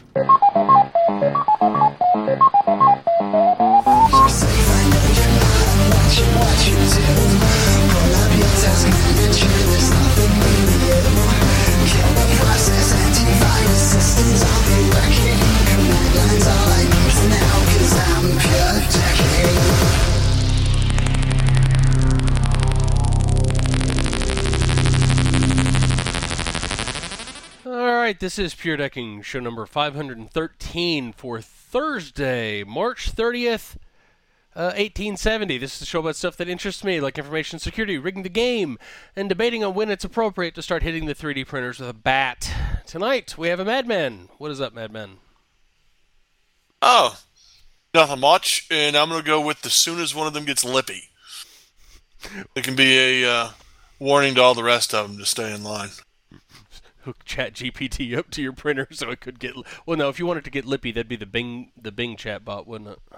Alright, this is Pure Decking, show number 513 for Thursday, March 30th, 1870. This is a show about stuff that interests me, like information security, rigging the game, and debating on when it's appropriate to start hitting the 3D printers with a bat. Tonight, we have a Madman. What is up, Madman? Oh, nothing much, and I'm going to go with as soon as one of them gets lippy. It can be a warning to all the rest of them to stay in line. Hook Chat GPT up to your printer so it could get... Well, no, if you wanted to get lippy, that'd be the Bing chat bot, wouldn't it?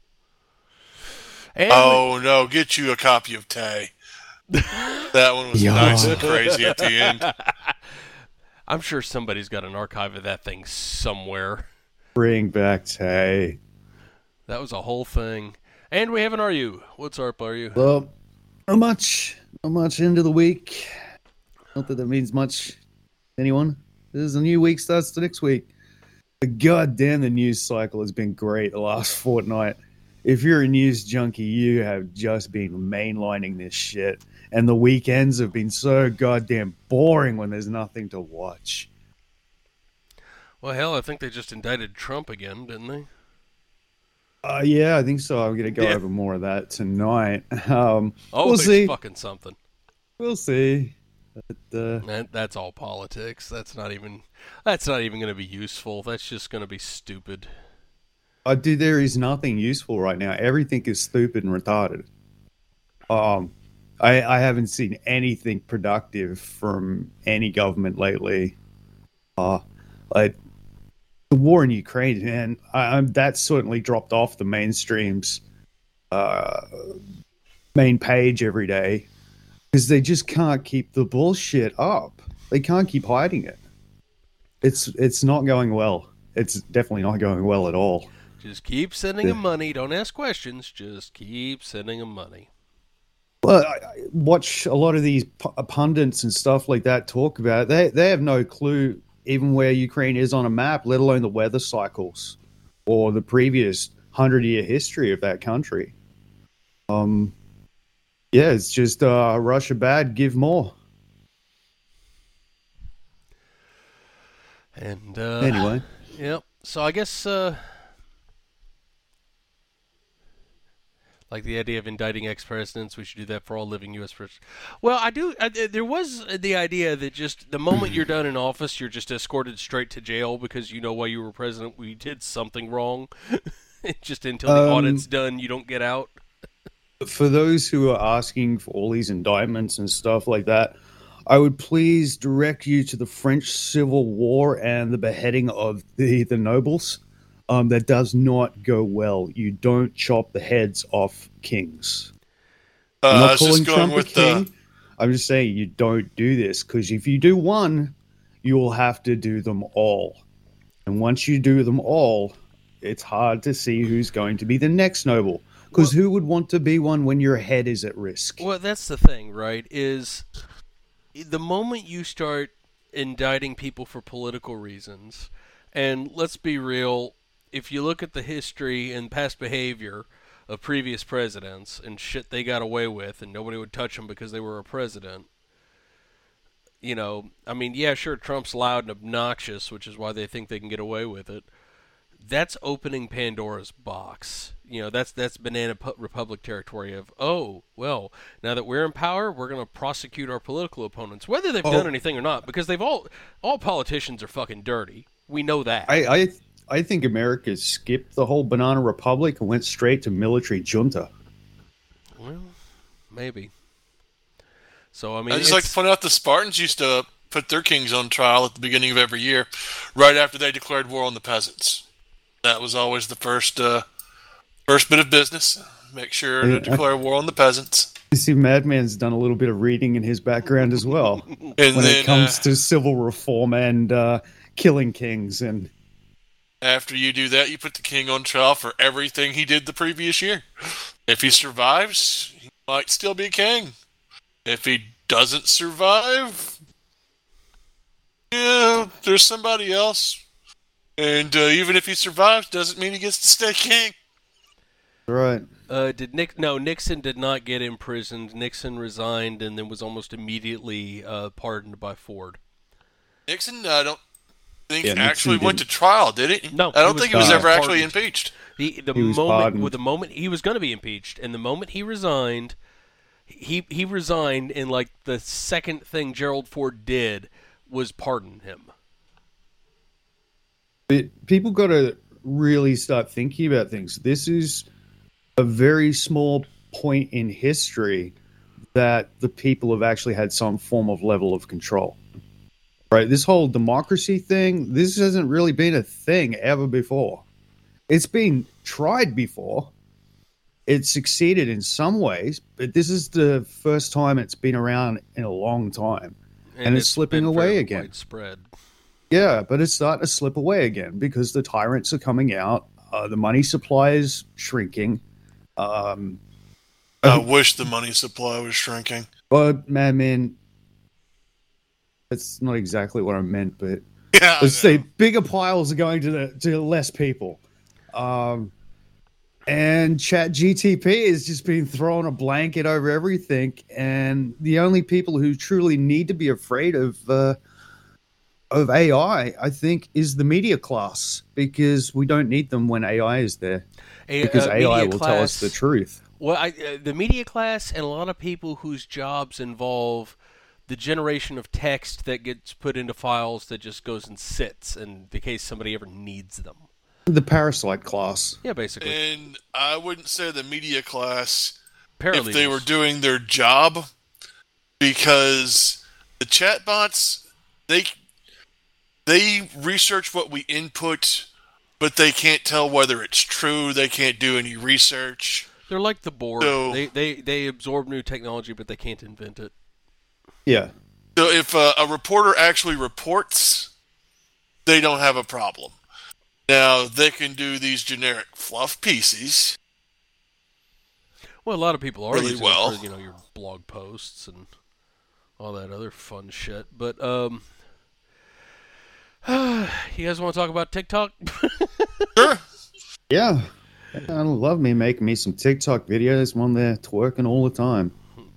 And no, get you a copy of Tay. That one was nice and crazy at the end. I'm sure somebody's got an archive of that thing somewhere. Bring back Tay. That was a whole thing. And we have an RU. What's our RU? Well, not much. Not much end of the week. Not that means much to anyone. There's a new week starts the next week. But goddamn, the news cycle has been great the last fortnight. If you're a news junkie, you have just been mainlining this shit. And the weekends have been so goddamn boring when there's nothing to watch. Well, hell, I think they just indicted Trump again, didn't they? Yeah, I think so. I'm going to go over more of that tonight. We'll see. Fucking something. We'll see. But, that's all politics. That's not even going to be useful. That's just going to be stupid. Dude, there is nothing useful right now. Everything is stupid and retarded. I haven't seen anything productive from any government lately. Like the war in Ukraine, man, that's certainly dropped off the mainstream's main page every day because they just can't keep the bullshit up. They can't keep hiding it. It's not going well. It's definitely not going well at all. Just keep sending them money. Don't ask questions. Just keep sending them money. Well, I watch a lot of these pundits and stuff like that talk about it. They have no clue even where Ukraine is on a map, let alone the weather cycles or the previous 100-year history of that country. Yeah, it's just Russia bad, give more. And anyway, yep. So I guess like the idea of indicting ex-presidents, we should do that for all living U.S. presidents. Well, there was the idea that just the moment you're done in office, you're just escorted straight to jail because you know while you were president we did something wrong. Just until the audit's done, you don't get out. For those who are asking for all these indictments and stuff like that, I would please direct you to the French Civil War and the beheading of the nobles. That does not go well. You don't chop the heads off kings. I'm not calling Trump a king. I'm just saying you don't do this because if you do one, you'll have to do them all. And once you do them all, it's hard to see who's going to be the next noble. Because who would want to be one when your head is at risk? Well, that's the thing, right? Is the moment you start indicting people for political reasons, and let's be real, if you look at the history and past behavior of previous presidents and shit they got away with and nobody would touch them because they were a president, you know, I mean, yeah, sure, Trump's loud and obnoxious, which is why they think they can get away with it. That's opening Pandora's box. You know, that's Banana Republic territory of, oh, well, now that we're in power, we're going to prosecute our political opponents, whether they've done anything or not, because they've all politicians are fucking dirty. We know that. I think America skipped the whole Banana Republic and went straight to military junta. Well, maybe. So, I mean, I just like to point out the Spartans used to put their kings on trial at the beginning of every year, right after they declared war on the peasants. That was always the first bit of business. Make sure to declare war on the peasants. You see, Madman's done a little bit of reading in his background as well. When it comes to civil reform and killing kings and After you do that, you put the king on trial for everything he did the previous year. If he survives, he might still be king. If he doesn't survive, yeah, there's somebody else. And even if he survives, doesn't mean he gets to stay king. Right. Nixon did not get imprisoned. Nixon resigned and then was almost immediately pardoned by Ford. Nixon, I don't think Yeah, actually Nixon went to didn't. trial, did he? No, I don't think he was ever actually pardoned. impeached. He was pardoned. The moment he was going to be impeached, and the moment he resigned, he resigned, and like the second thing Gerald Ford did was pardon him. But people got to really start thinking about things. This is a very small point in history that the people have actually had some form of level of control. Right? This whole democracy thing, this hasn't really been a thing ever before. It's been tried before. It succeeded in some ways, but this is the first time it's been around in a long time. And it's slipping been away fairly again. Widespread. Yeah, but it's starting to slip away again because the tyrants are coming out. The money supply is shrinking. I wish the money supply was shrinking. But man, that's not exactly what I meant. But Yeah, let's say bigger piles are going to less people. And Chat GTP has just been throwing a blanket over everything. And the only people who truly need to be afraid of AI, I think, is the media class, because we don't need them when AI is there, because AI will tell us the truth. Well, the media class and a lot of people whose jobs involve the generation of text that gets put into files that just goes and sits in case somebody ever needs them. The parasite class. Yeah, basically. and I wouldn't say the media class Paralegals. if they were doing their job, because the chatbots, they research what we input, but they can't tell whether it's true. They can't do any research. They're like the board. So- They absorb new technology, but they can't invent it. Yeah. So if a reporter actually reports, they don't have a problem. Now, they can do these generic fluff pieces. Well, a lot of people are Really using well. it for, your blog posts and all that other fun shit. But you guys want to talk about TikTok? Sure. Yeah. I love me making me some TikTok videos when they're twerking all the time.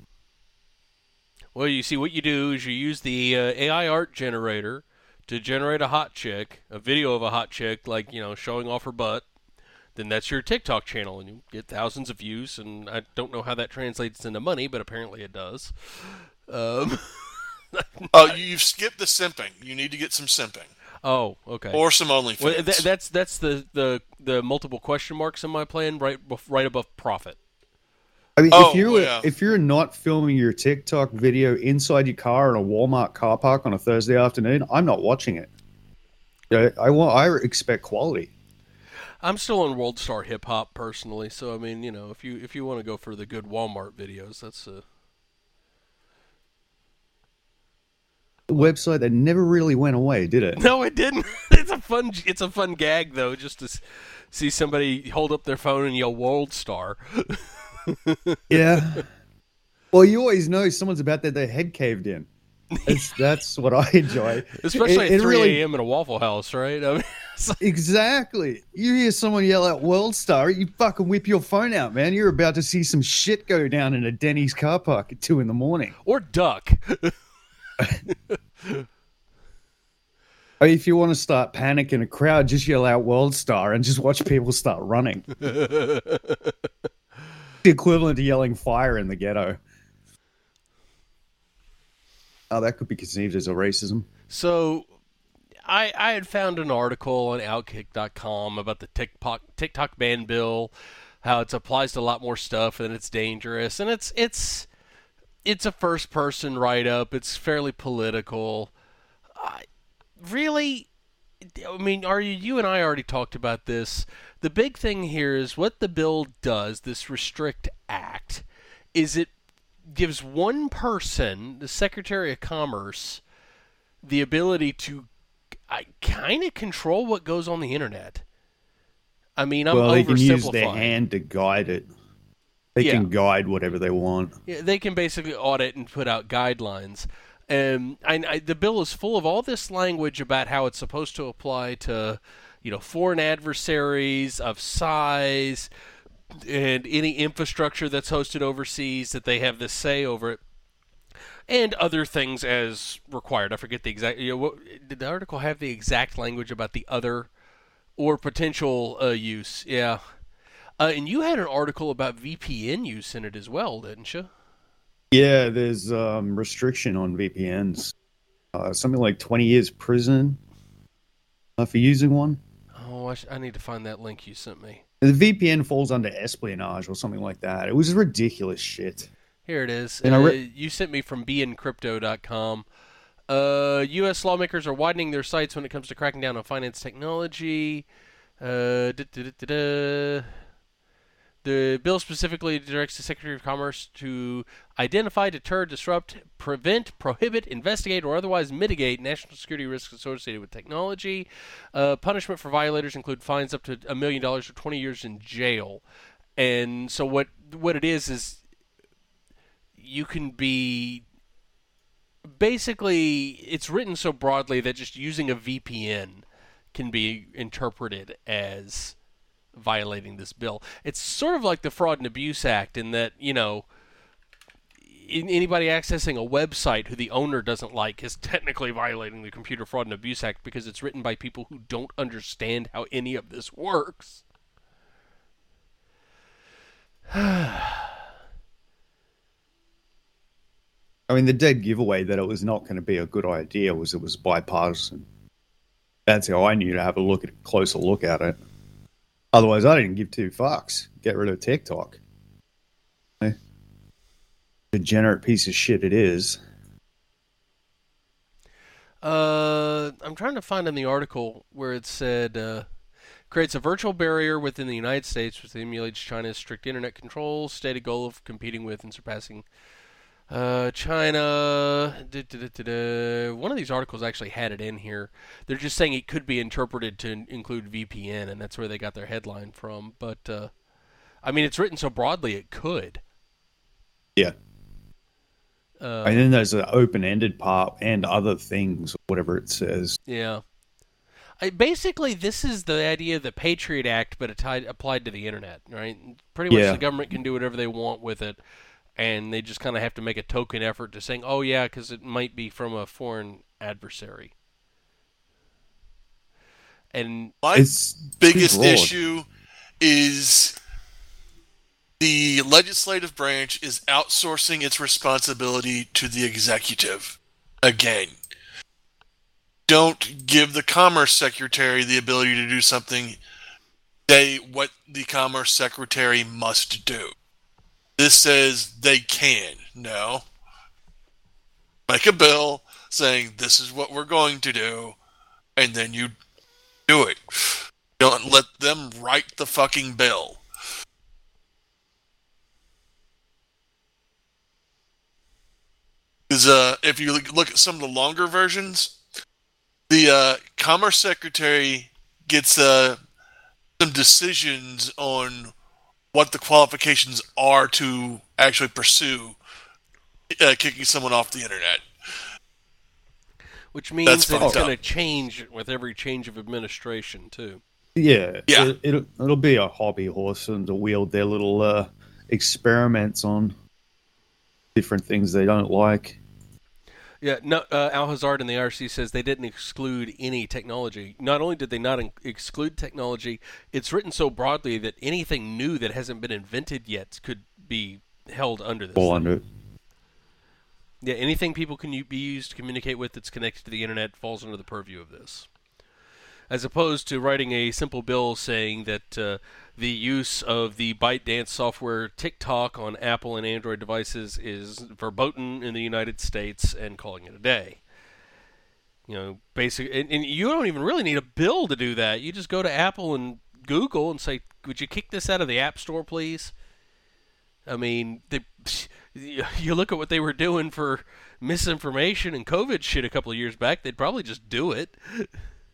Well, you see, what you do is you use the AI art generator to generate a hot chick, a video of a hot chick, like, showing off her butt. Then that's your TikTok channel, and you get thousands of views, and I don't know how that translates into money, but apparently it does. You've skipped the simping. You need to get some simping. Oh, okay. Or some OnlyFans. Well, that's the multiple question marks in my plan, right above profit. I mean, Oh, if you're not filming your TikTok video inside your car in a Walmart car park on a Thursday afternoon, I'm not watching it. I expect quality. I'm still on World Star Hip Hop personally, so I mean, if you want to go for the good Walmart videos, that's A website that never really went away, did it? No, it didn't. It's a fun gag though, just to see somebody hold up their phone and yell World Star. Yeah. Well, you always know someone's about to get their head caved in. That's what I enjoy. Especially at 3 really- a.m. in a Waffle House, right? I mean, Exactly. You hear someone yell out World Star, you fucking whip your phone out, man. You're about to see some shit go down in a Denny's car park at 2 a.m. or duck. Or if you want to start panicking a crowd, just yell out World Star and just watch people start running. The equivalent to yelling fire in the ghetto. Oh, that could be conceived as a racism. So, I had found an article on Outkick.com about the TikTok ban bill, how it applies to a lot more stuff and it's dangerous, and it's a first person write up. It's fairly political. Really, I mean, you and I already talked about this. The big thing here is what the bill does. This Restrict Act is it gives one person, the Secretary of Commerce, the ability to I kind of control what goes on the internet. I mean, I'm Well, they can use their oversimplifying. hand to guide it. They Yeah. can guide whatever they want. Yeah, they can basically audit and put out guidelines. The bill is full of all this language about how it's supposed to apply to, foreign adversaries of size and any infrastructure that's hosted overseas, that they have this say over it, and other things as required. I forget the exact. Did the article have the exact language about the other or potential use? Yeah. And you had an article about VPN use in it as well, didn't you? Yeah, there's restriction on VPNs. Something like 20 years prison for using one. Oh, I need to find that link you sent me. The VPN falls under espionage or something like that. It was ridiculous shit. Here it is. And You sent me from beincrypto.com. U.S. lawmakers are widening their sights when it comes to cracking down on finance technology. The bill specifically directs the Secretary of Commerce to identify, deter, disrupt, prevent, prohibit, investigate, or otherwise mitigate national security risks associated with technology. Punishment for violators include fines up to $1 million or 20 years in jail. And so what it is you can be... Basically, it's written so broadly that just using a VPN can be interpreted as violating this bill. It's sort of like the Fraud and Abuse Act in that, anybody accessing a website who the owner doesn't like is technically violating the Computer Fraud and Abuse Act because it's written by people who don't understand how any of this works. I mean, the dead giveaway that it was not going to be a good idea was it was bipartisan. That's how I knew to have a closer look at it. Otherwise, I didn't give two fucks. Get rid of TikTok. Degenerate piece of shit it is. I'm trying to find in the article where it said creates a virtual barrier within the United States which emulates China's strict internet controls, stated goal of competing with and surpassing China. One of these articles actually had it in here. They're just saying it could be interpreted to include VPN, and that's where they got their headline from. But, I mean, it's written so broadly it could. Yeah. And then there's an open-ended part and other things, whatever it says. Yeah. Basically, this is the idea of the Patriot Act, but applied to the internet, right? Pretty much the government can do whatever they want with it, and they just kind of have to make a token effort to saying, oh, yeah, because it might be from a foreign adversary. And my biggest issue is the legislative branch is outsourcing its responsibility to the executive. Again, don't give the Commerce Secretary the ability to do something what the Commerce Secretary must do. This says they can. No. Make a bill saying this is what we're going to do, and then you do it. Don't let them write the fucking bill. Because if you look at some of the longer versions, the Commerce Secretary gets some decisions on what the qualifications are to actually pursue kicking someone off the internet. Which means that it's going to change with every change of administration, too. Yeah. It'll be a hobby horse and to wield their little experiments on different things they don't like. Yeah, no, Al Hazard in the IRC says they didn't exclude any technology. Not only did they not exclude technology, it's written so broadly that anything new that hasn't been invented yet could be held under this. Fall under it. Yeah, anything people can be used to communicate with that's connected to the internet falls under the purview of this. As opposed to writing a simple bill saying that the use of the ByteDance software TikTok on Apple and Android devices is verboten in the United States and calling it a day. Basically, and you don't even really need a bill to do that. You just go to Apple and Google and say, would you kick this out of the App Store, please? I mean, you look at what they were doing for misinformation and COVID shit a couple of years back, they'd probably just do it.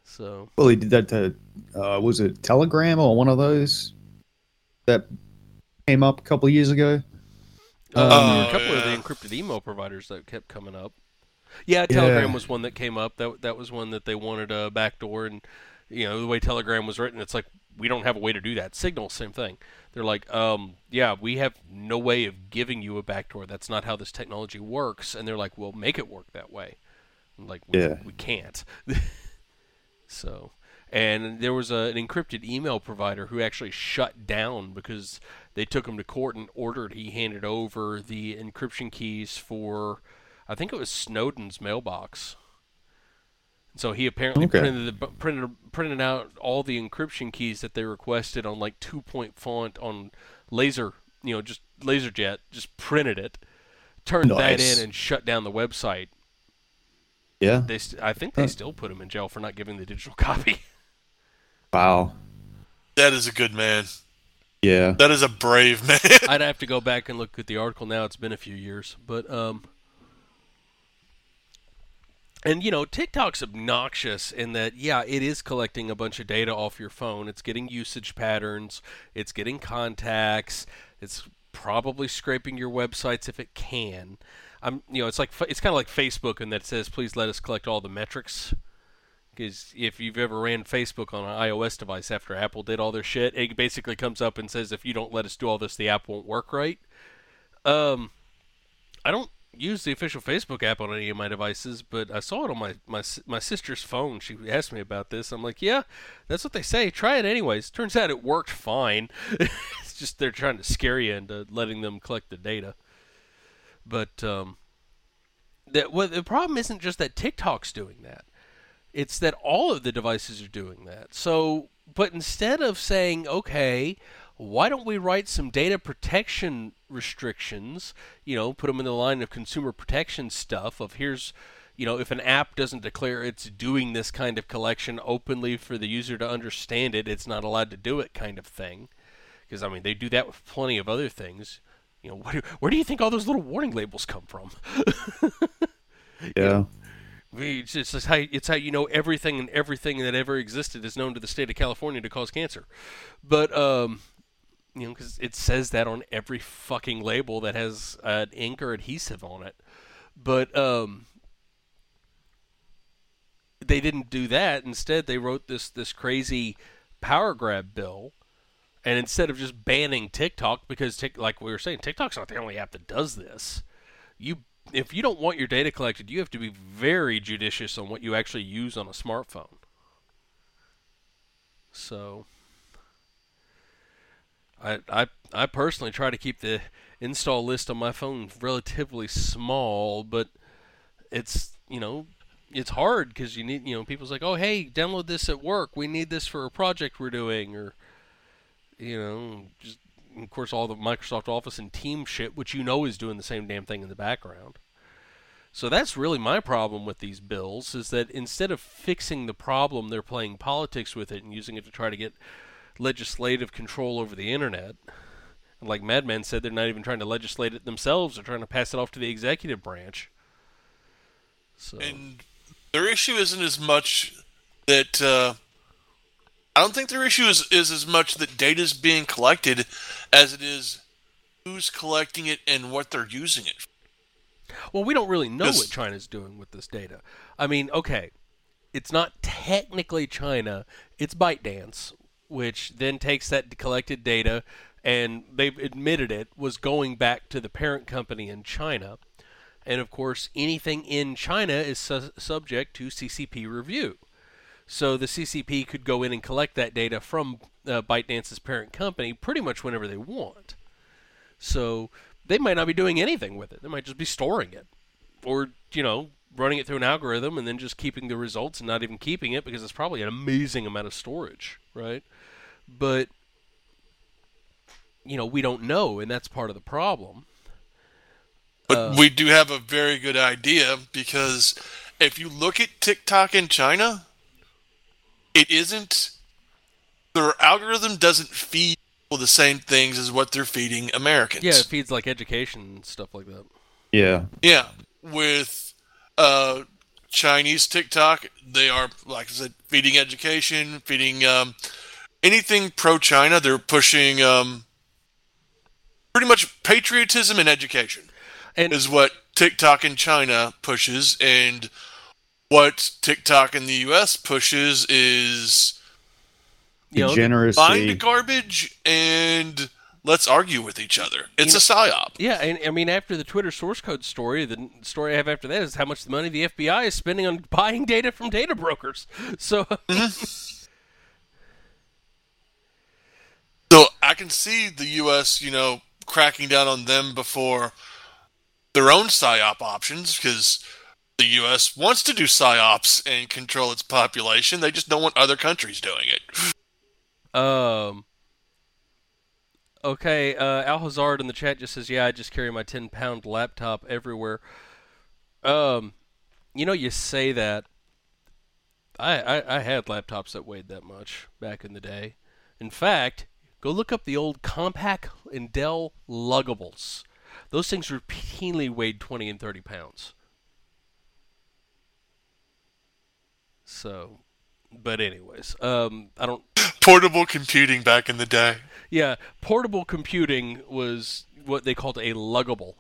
So Well, he did that to, was it Telegram or one of those that came up a couple of years ago? there were a Oh couple of the yeah. encrypted email providers that kept coming up. Yeah, Telegram Yeah. was one that came up. That was one that they wanted a backdoor, and the way Telegram was written, it's like we don't have a way to do that. Signal, same thing. They're like, yeah, we have no way of giving you a backdoor. That's not how this technology works. And they're like, well, make it work that way. I'm like, Yeah. we can't. So, and there was an encrypted email provider who actually shut down because they took him to court and ordered he handed over the encryption keys for, I think it was Snowden's mailbox. So he apparently Okay. printed out all the encryption keys that they requested on like 2-point font on laser, just LaserJet, just printed it, turned that in, Nice. and shut down the website. Yeah. I think they still put him in jail for not giving the digital copy. Wow. That is a good man. Yeah. That is a brave man. I'd have to go back and look at the article now. It's been a few years, but and TikTok's obnoxious in that, yeah, it is collecting a bunch of data off your phone. It's getting usage patterns, it's getting contacts, it's probably scraping your websites if it can. It's kind of like Facebook in that it says, please let us collect all the metrics. Because if you've ever ran Facebook on an iOS device after Apple did all their shit, it basically comes up and says, if you don't let us do all this, the app won't work right. Um, I don't use the official Facebook app on any of my devices, but I saw it on my sister's phone. She asked me about this. I'm like, yeah, that's what they say. Try it anyways. Turns out it worked fine. It's just they're trying to scare you into letting them collect the data. But the problem isn't just that TikTok's doing that. It's that all of the devices are doing that. So, but instead of saying, okay, why don't we write some data protection restrictions, put them in the line of consumer protection stuff of here's, if an app doesn't declare it's doing this kind of collection openly for the user to understand it, it's not allowed to do it kind of thing. Because, I mean, they do that with plenty of other things. Where do you think all those little warning labels come from? Yeah. It's how you know everything, and everything that ever existed is known to the state of California to cause cancer. But because it says that on every fucking label that has an ink or adhesive on it. But they didn't do that. Instead, they wrote this crazy power grab bill. And instead of just banning TikTok, because like we were saying, TikTok's not the only app that does this. If you don't want your data collected, you have to be very judicious on what you actually use on a smartphone. So, I personally try to keep the install list on my phone relatively small, but it's it's hard because you need people's like, oh hey, download this at work. We need this for a project we're doing, or just of course all the Microsoft Office and Teams shit, which is doing the same damn thing in the background. So that's really my problem with these bills, is that instead of fixing the problem, they're playing politics with it and using it to try to get legislative control over the internet. And like Madman said, they're not even trying to legislate it themselves. They're trying to pass it off to the executive branch. So, And their issue isn't as much that I don't think their issue is as much that data's being collected as it is who's collecting it and what they're using it for. well, we don't really know 'Cause- what China's doing with this data. I mean, okay, it's not technically China, it's ByteDance, which then takes that collected data, and they've admitted it was going back to the parent company in China. And of course, anything in China is subject to CCP review. So the CCP could go in and collect that data from ByteDance's parent company pretty much whenever they want. So they might not be doing anything with it. They might just be storing it, or running it through an algorithm and then just keeping the results and not even keeping it because it's probably an amazing amount of storage, right? But we don't know, and that's part of the problem. But we do have a very good idea, because if you look at TikTok in China, it isn't, their algorithm doesn't feed people the same things as what they're feeding Americans. Yeah, it feeds like education and stuff like that. Yeah. Yeah, with Chinese TikTok, they are, like I said, feeding education, feeding anything pro-China. They're pushing pretty much patriotism and education And is what TikTok in China pushes, and what TikTok in the U.S. pushes is you know, find the Degeneracy. garbage and let's argue with each other. It's a psyop. yeah, and I mean, after the Twitter source code story, the story I have after that is how much money the FBI is spending on buying data from data brokers. So, So I can see the U.S., cracking down on them before their own psyop options, because the U.S. wants to do psyops and control its population. They just don't want other countries doing it. Okay, Al Hazard in the chat just says, "Yeah, I just carry my 10-pound laptop everywhere." You say that. I had laptops that weighed that much back in the day. In fact, go look up the old Compaq and Dell luggables. Those things routinely weighed 20 and 30 pounds. So, but anyways, I don't. Portable computing back in the day. Yeah, portable computing was what they called a luggable.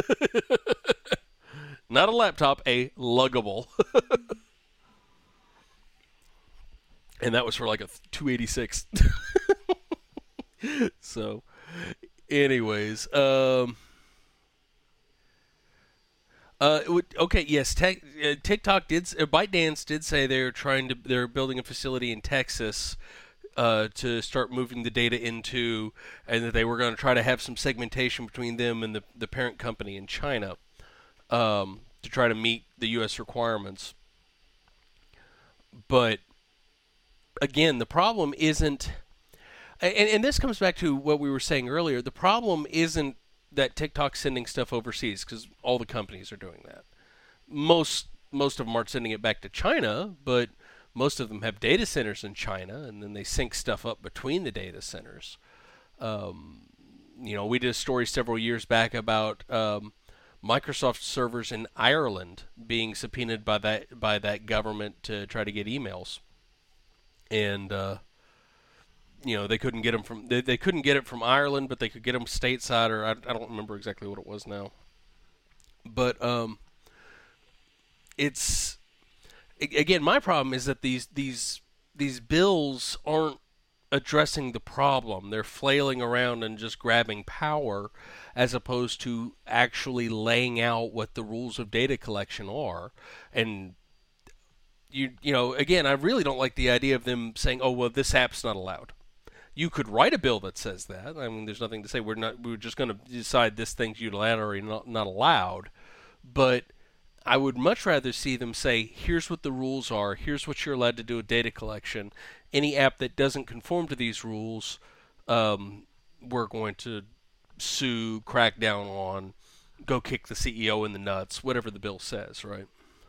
Not a laptop, a luggable. And that was for like a 286. So, anyways, okay, yes, TikTok ByteDance did say they're building a facility in Texas to start moving the data into, and that they were going to try to have some segmentation between them and the parent company in China to try to meet the U.S. requirements. But again, the problem isn't, and this comes back to what we were saying earlier. The problem isn't that TikTok's sending stuff overseas, because all the companies are doing that. Most of them aren't sending it back to China, but most of them have data centers in China, and then they sync stuff up between the data centers. We did a story several years back about Microsoft servers in Ireland being subpoenaed by that government to try to get emails, and they couldn't get them from they couldn't get it from Ireland, but they could get them stateside, or I don't remember exactly what it was now. But it's again, my problem is that these bills aren't addressing the problem. They're flailing around and just grabbing power, as opposed to actually laying out what the rules of data collection are. And again, I really don't like the idea of them saying, "Oh, well, this app's not allowed." You could write a bill that says that. I mean, there's nothing to say we're just going to decide this thing's unilaterally not allowed. But I would much rather see them say, here's what the rules are, here's what you're allowed to do with data collection. Any app that doesn't conform to these rules, we're going to sue, crack down on, go kick the CEO in the nuts, whatever the bill says, right?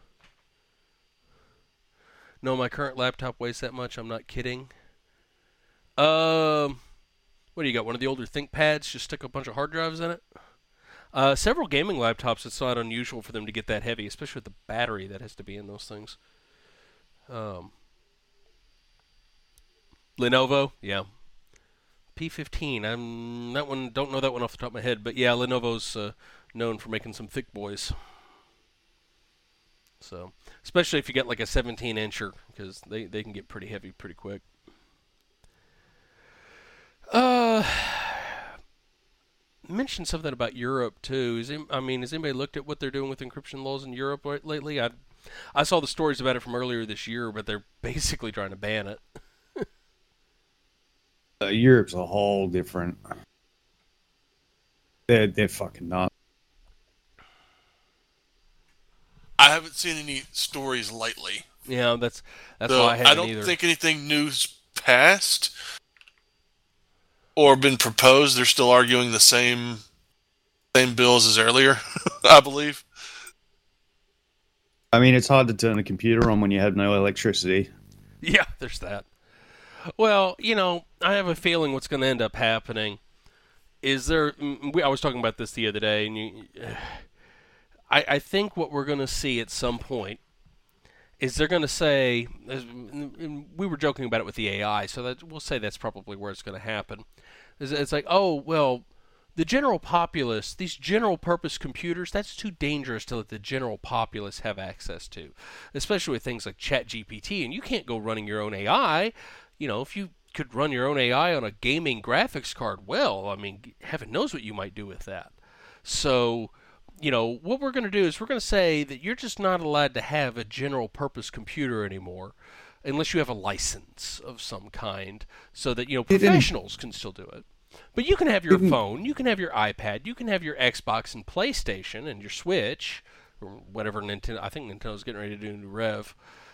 No, my current laptop weighs that much, I'm not kidding. What do you got? One of the older ThinkPads? Just stick a bunch of hard drives in it? Several gaming laptops, it's not unusual for them to get that heavy, especially with the battery that has to be in those things. Lenovo, yeah. P15, don't know that one off the top of my head, but yeah, Lenovo's known for making some thick boys. So, especially if you get like a 17-incher, because they can get pretty heavy pretty quick. Mentioned something about Europe too. Has anybody looked at what they're doing with encryption laws in Europe lately? I saw the stories about it from earlier this year, but they're basically trying to ban it. Europe's a whole different. They're fucking nuts. I haven't seen any stories lately. Yeah, that's so why I haven't I don't either. think anything new's passed or been proposed. They're still arguing the same bills as earlier, I believe. I mean, it's hard to turn a computer on when you have no electricity. Yeah, there's that. Well, I have a feeling what's going to end up happening is I was talking about this the other day, and I think what we're going to see at some point is they're going to say, and we were joking about it with the AI, so that we'll say that's probably where it's going to happen. It's like, oh, well, the general populace, these general purpose computers, that's too dangerous to let the general populace have access to, especially with things like ChatGPT. And you can't go running your own AI. If you could run your own AI on a gaming graphics card, well, I mean, heaven knows what you might do with that. So, what we're going to do is we're going to say that you're just not allowed to have a general purpose computer anymore unless you have a license of some kind so that, professionals can still do it. But you can have your phone, you can have your iPad, you can have your Xbox and PlayStation and your Switch, or whatever Nintendo. I think Nintendo's getting ready to do a new rev.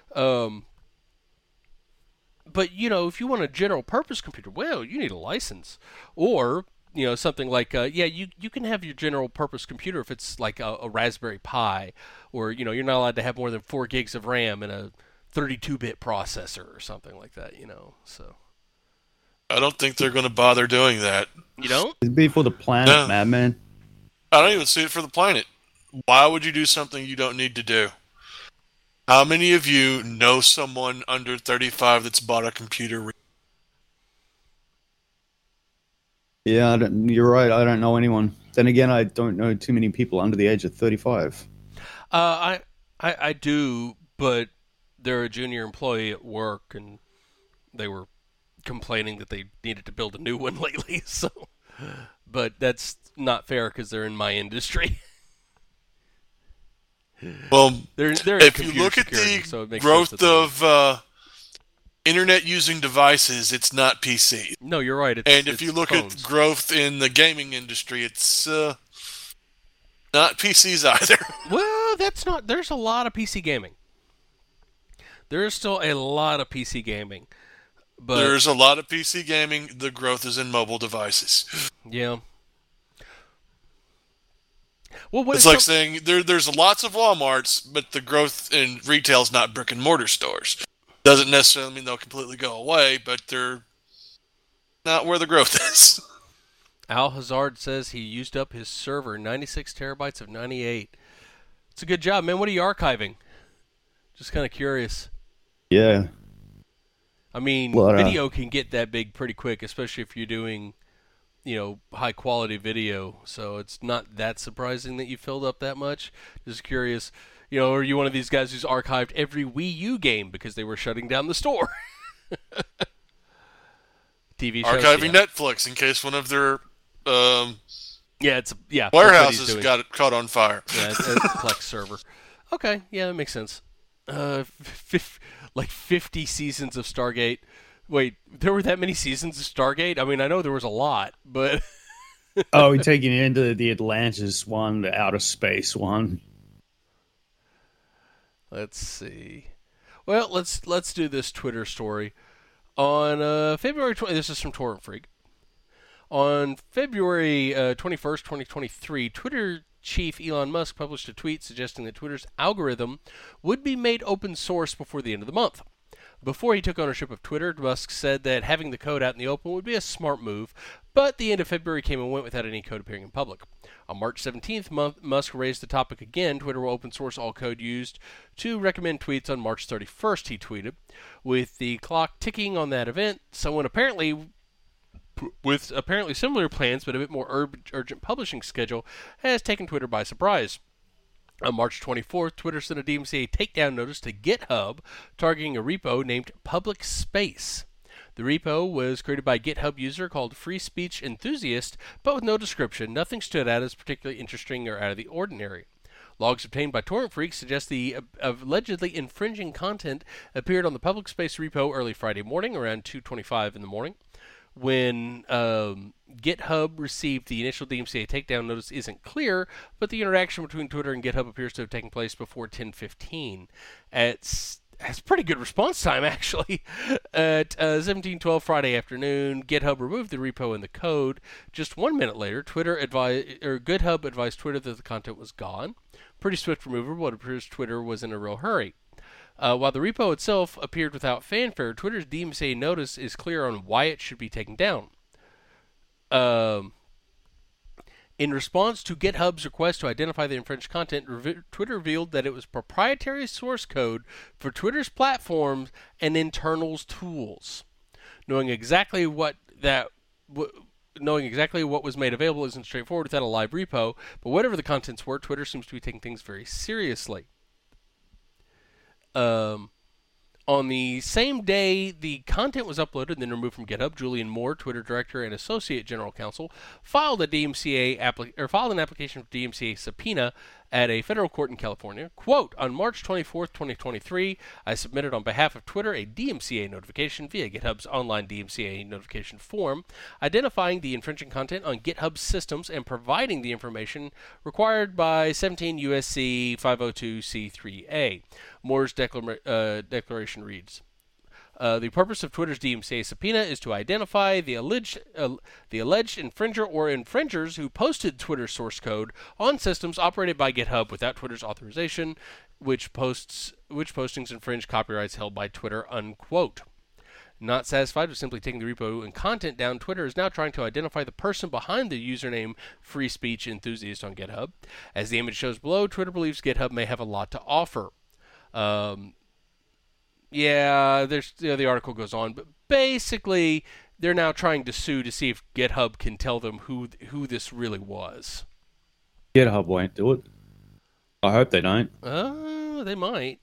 But, if you want a general purpose computer, well, you need a license. Or, something like, you can have your general purpose computer if it's like a Raspberry Pi. Or, you're not allowed to have more than 4 gigs of RAM and a 32-bit processor or something like that, so. I don't think they're going to bother doing that. You don't? It'd be for the planet, madman. I don't even see it for the planet. Why would you do something you don't need to do? How many of you know someone under 35 that's bought a computer? Yeah, you're right. I don't know anyone. Then again, I don't know too many people under the age of 35. I do, but they're a junior employee at work, and they were complaining that they needed to build a new one lately. So, but that's not fair because they're in my industry. Well, they're if you look at the growth of internet using devices, it's not PC. No, you're right. And if you look at growth in the gaming industry, it's not PCs either. Well, that's not. There's a lot of PC gaming. There is still a lot of PC gaming. But there's a lot of PC gaming. The growth is in mobile devices. Yeah. Well, it's like saying there's lots of Walmarts, but the growth in retail is not brick and mortar stores. Doesn't necessarily mean they'll completely go away, but they're not where the growth is. Al Hazard says he used up his server, 96 terabytes of 98. It's a good job, man. What are you archiving? Just kind of curious. Yeah. I mean, video can get that big pretty quick, especially if you're doing, high quality video. So it's not that surprising that you filled up that much. Just curious, are you one of these guys who's archived every Wii U game because they were shutting down the store? TV shows, archiving Netflix in case one of their warehouses got caught on fire. Yeah, it's a Plex server. Okay, yeah, that makes sense. Like 50 seasons of Stargate. Wait, there were that many seasons of Stargate? I mean, I know there was a lot, but... Oh, we're taking it into the Atlantis one, the outer space one. Let's see. Well, let's do this Twitter story. On February 20... This is from Torrent Freak. On February 21st, 2023, Twitter chief Elon Musk published a tweet suggesting that Twitter's algorithm would be made open source before the end of the month. Before he took ownership of Twitter, Musk said that having the code out in the open would be a smart move, but the end of February came and went without any code appearing in public. On March 17th, Musk raised the topic again. Twitter will open source all code used to recommend tweets on March 31st, he tweeted. With the clock ticking on that event, someone with apparently similar plans but a bit more urgent publishing schedule has taken Twitter by surprise. On March 24th, Twitter sent a DMCA takedown notice to GitHub targeting a repo named Public Space. The repo was created by a GitHub user called Free Speech Enthusiast, but with no description. Nothing stood out as particularly interesting or out of the ordinary. Logs obtained by Torrent Freak suggest the allegedly infringing content appeared on the Public Space repo early Friday morning, around 2:25 in the morning. When GitHub received the initial DMCA takedown notice isn't clear, but the interaction between Twitter and GitHub appears to have taken place before 10:15. Has pretty good response time, actually. At 17:12 Friday afternoon, GitHub removed the repo and the code. Just 1 minute later, GitHub advised Twitter that the content was gone. Pretty swift removal, but it appears Twitter was in a real hurry. While the repo itself appeared without fanfare, Twitter's DMCA notice is clear on why it should be taken down. In response to GitHub's request to identify the infringed content, Twitter revealed that it was proprietary source code for Twitter's platforms and internals tools. Knowing exactly what was made available isn't straightforward without a live repo, but whatever the contents were, Twitter seems to be taking things very seriously. On the same day the content was uploaded and then removed from GitHub, Julian Moore, Twitter director and associate general counsel, filed an application for DMCA subpoena at a federal court in California. Quote, on March 24th, 2023, I submitted on behalf of Twitter a DMCA notification via GitHub's online DMCA notification form, identifying the infringing content on GitHub's systems and providing the information required by 17 U.S.C. 502c3a. Moore's declaration reads, the purpose of Twitter's DMCA subpoena is to identify the alleged infringer or infringers who posted Twitter source code on systems operated by GitHub without Twitter's authorization, which postings infringe copyrights held by Twitter, unquote. Not satisfied with simply taking the repo and content down, Twitter is now trying to identify the person behind the username Free Speech Enthusiast on GitHub. As the image shows below, Twitter believes GitHub may have a lot to offer. The article goes on, but basically they're now trying to sue to see if GitHub can tell them who this really was. GitHub won't do it. I hope they don't. They might.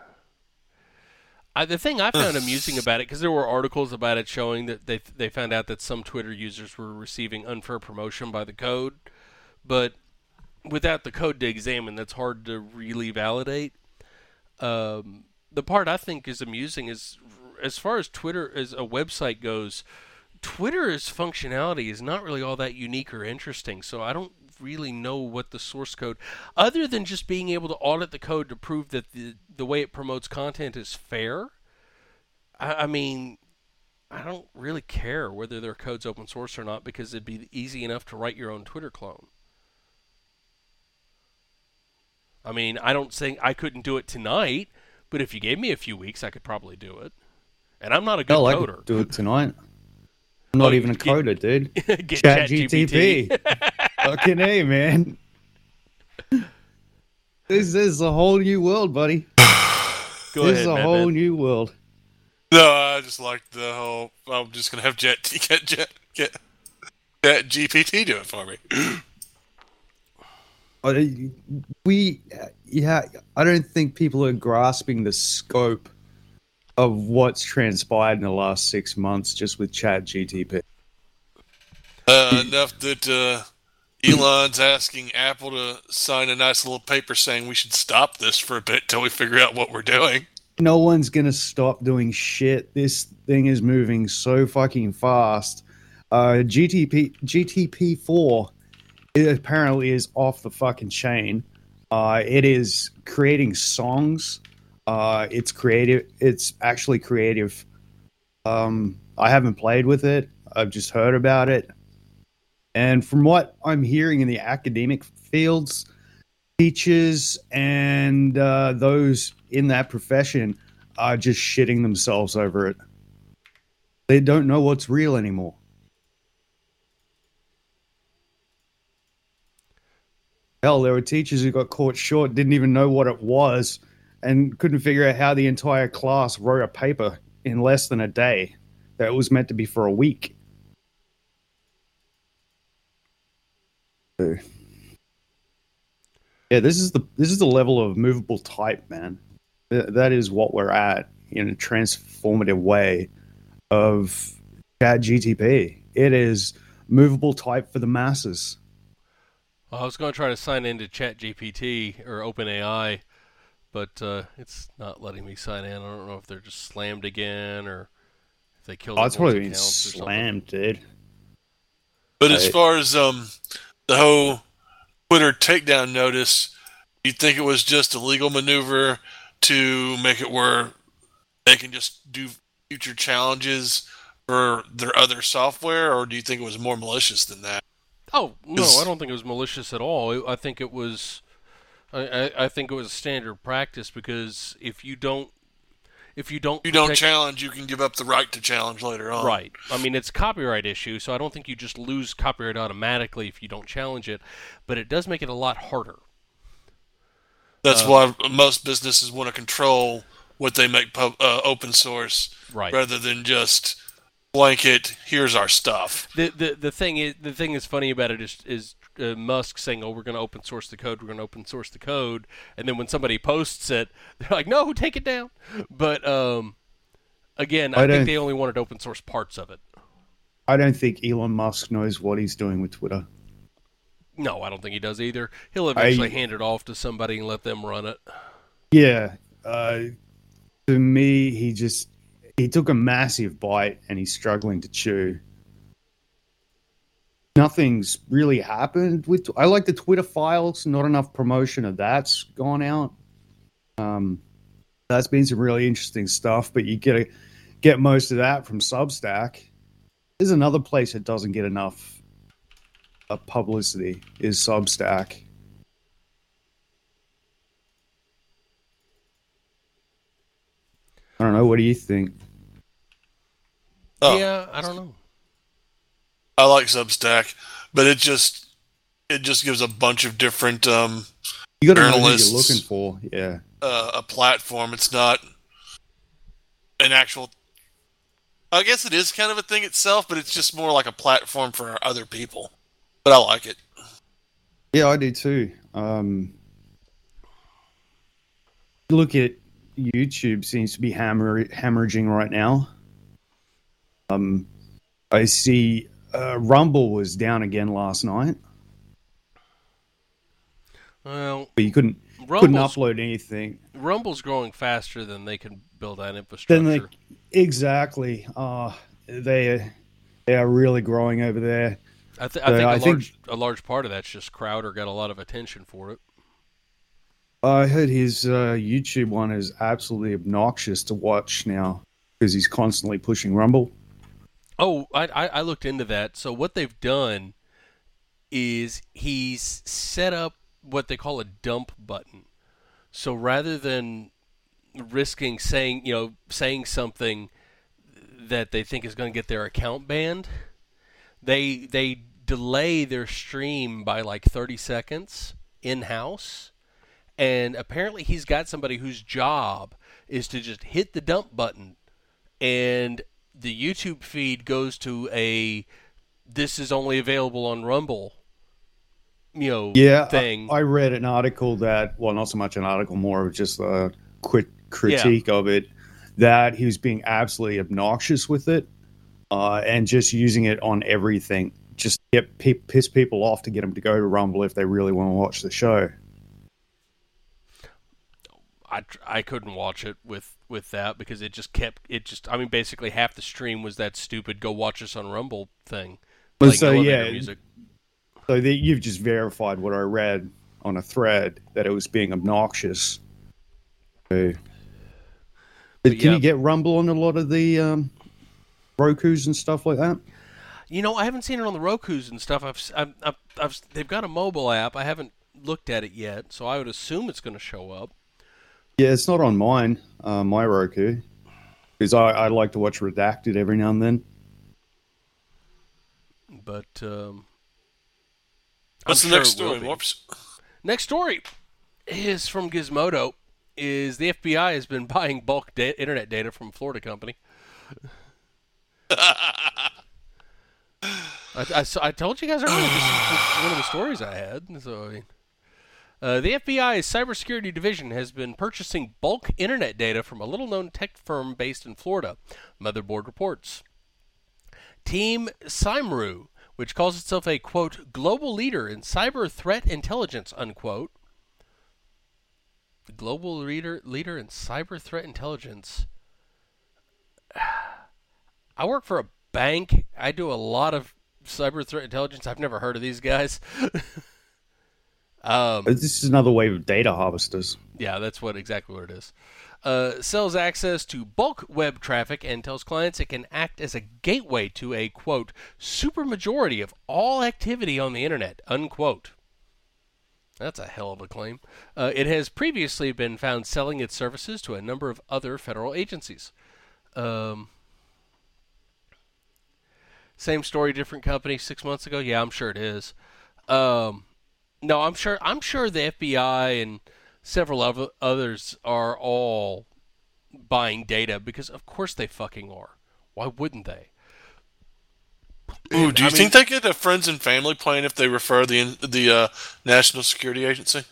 The thing I found amusing about it, because there were articles about it showing that they found out that some Twitter users were receiving unfair promotion by the code, but without the code to examine, that's hard to really validate. The part I think is amusing is, as far as Twitter as a website goes, Twitter's functionality is not really all that unique or interesting, so I don't really know what the source code, other than just being able to audit the code to prove that the way it promotes content is fair. I mean, I don't really care whether their code's open source or not, because it'd be easy enough to write your own Twitter clone. I mean, I don't think I couldn't do it tonight, but if you gave me a few weeks, I could probably do it. And I'm not a good coder. I could do it tonight. I'm not even a coder, dude. Get ChatGPT. Fucking A, man. This is a whole new world, buddy. This is a whole new world. No, I just like the whole. I'm just gonna have ChatGPT do it for me. I don't think people are grasping the scope of what's transpired in the last 6 months just with ChatGPT. Enough that Elon's asking Apple to sign a nice little paper saying we should stop this for a bit till we figure out what we're doing. No one's going to stop doing shit. This thing is moving so fucking fast. GTP4 it apparently is off the fucking chain. It is creating songs. It's creative. It's actually creative. I haven't played with it. I've just heard about it. And from what I'm hearing in the academic fields, teachers and those in that profession are just shitting themselves over it. They don't know what's real anymore. Hell, there were teachers who got caught short, didn't even know what it was, and couldn't figure out how the entire class wrote a paper in less than a day that was meant to be for a week. So, yeah, this is the level of movable type, man. That is what we're at in a transformative way of ChatGPT. It is movable type for the masses. Well, I was going to try to sign into ChatGPT or OpenAI, but it's not letting me sign in. I don't know if they're just slammed again or if they killed it's probably been accounts slammed, dude. But as far as the whole Twitter takedown notice, you think it was just a legal maneuver to make it where they can just do future challenges for their other software, or do you think it was more malicious than that? Oh, no, I don't think it was malicious at all. I think it was I think it was a standard practice, because if you don't if you don't challenge, you can give up the right to challenge later on. Right. I mean, it's a copyright issue, so I don't think you just lose copyright automatically if you don't challenge it, but it does make it a lot harder. That's why most businesses want to control what they make open source, right, rather than just blanket, here's our stuff. The thing is funny about it is Musk saying, "Oh, we're going to open source the code. We're going to open source the code," and then when somebody posts it, they're like, "No, take it down." But again, I think they only wanted open source parts of it. I don't think Elon Musk knows what he's doing with Twitter. No, I don't think he does either. He'll eventually hand it off to somebody and let them run it. Yeah. To me, he took a massive bite and he's struggling to chew. Nothing's really happened with. I like the Twitter files. Not enough promotion of that's gone out. That's been some really interesting stuff, but you get most of that from Substack. There's another place that doesn't get enough publicity is Substack. I don't know. What do you think? Oh. Yeah, I don't know. I like Substack, but it just gives a bunch of different you got to know what journalists you're looking for. Yeah, a platform. It's not an actual. I guess it is kind of a thing itself, but it's just more like a platform for other people. But I like it. Yeah, I do too. Look at YouTube, seems to be hemorrhaging right now. I see Rumble was down again last night. Well, but you couldn't upload anything. Rumble's growing faster than they can build that infrastructure. Exactly. They are really growing over there. I think a large part of that's just Crowder got a lot of attention for it. I heard his YouTube one is absolutely obnoxious to watch now because he's constantly pushing Rumble. Oh, I looked into that. So what they've done is he's set up what they call a dump button. So rather than risking saying something that they think is going to get their account banned, they delay their stream by like 30 seconds in-house. And apparently he's got somebody whose job is to just hit the dump button, and the YouTube feed goes to this is only available on Rumble, thing. I read an article that, well, not so much an article, more of just a quick critique of it, that he was being absolutely obnoxious with it and just using it on everything, just to piss people off to get them to go to Rumble if they really want to watch the show. I couldn't watch it with that because basically half the stream was that stupid "go watch us on Rumble" thing. Music. So you've just verified what I read on a thread, that it was being obnoxious. Can you get Rumble on a lot of the Rokus and stuff like that? I haven't seen it on the Rokus and stuff. They've got a mobile app. I haven't looked at it yet, so I would assume it's going to show up. Yeah, it's not on mine, my Roku, because I like to watch Redacted every now and then. But what's the next story? Whoops. Next story is from Gizmodo. Is the FBI has been buying bulk internet data from a Florida company. I told you guys earlier this is one of the stories I had. So the FBI's cybersecurity division has been purchasing bulk internet data from a little-known tech firm based in Florida, Motherboard reports. Team Cymru, which calls itself a, quote, global leader in cyber threat intelligence, unquote. The global leader in cyber threat intelligence. I work for a bank. I do a lot of cyber threat intelligence. I've never heard of these guys. This is another wave of data harvesters. Yeah, that's exactly what it is. Sells access to bulk web traffic and tells clients it can act as a gateway to a, quote, supermajority of all activity on the internet, unquote. That's a hell of a claim. It has previously been found selling its services to a number of other federal agencies. Same story, different company 6 months ago. Yeah, I'm sure it is. No, I'm sure. I'm sure the FBI and several others are all buying data because, of course, they fucking are. Why wouldn't they? Ooh, do you think they get a friends and family plan if they refer the National Security Agency?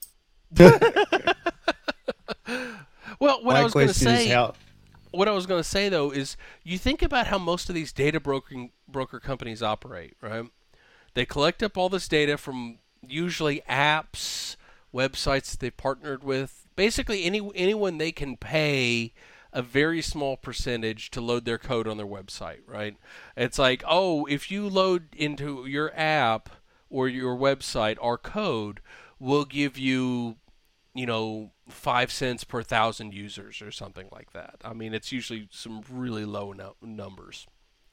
Well, what My I was going to question is say, how. what I was going to say though, is you think about how most of these data broker companies operate, right? They collect up all this data from usually apps, websites that they've partnered with. Basically, anyone they can pay a very small percentage to load their code on their website, right? It's like, oh, if you load into your app or your website our code, we'll give you, 5 cents per 1,000 users or something like that. I mean, it's usually some really low numbers.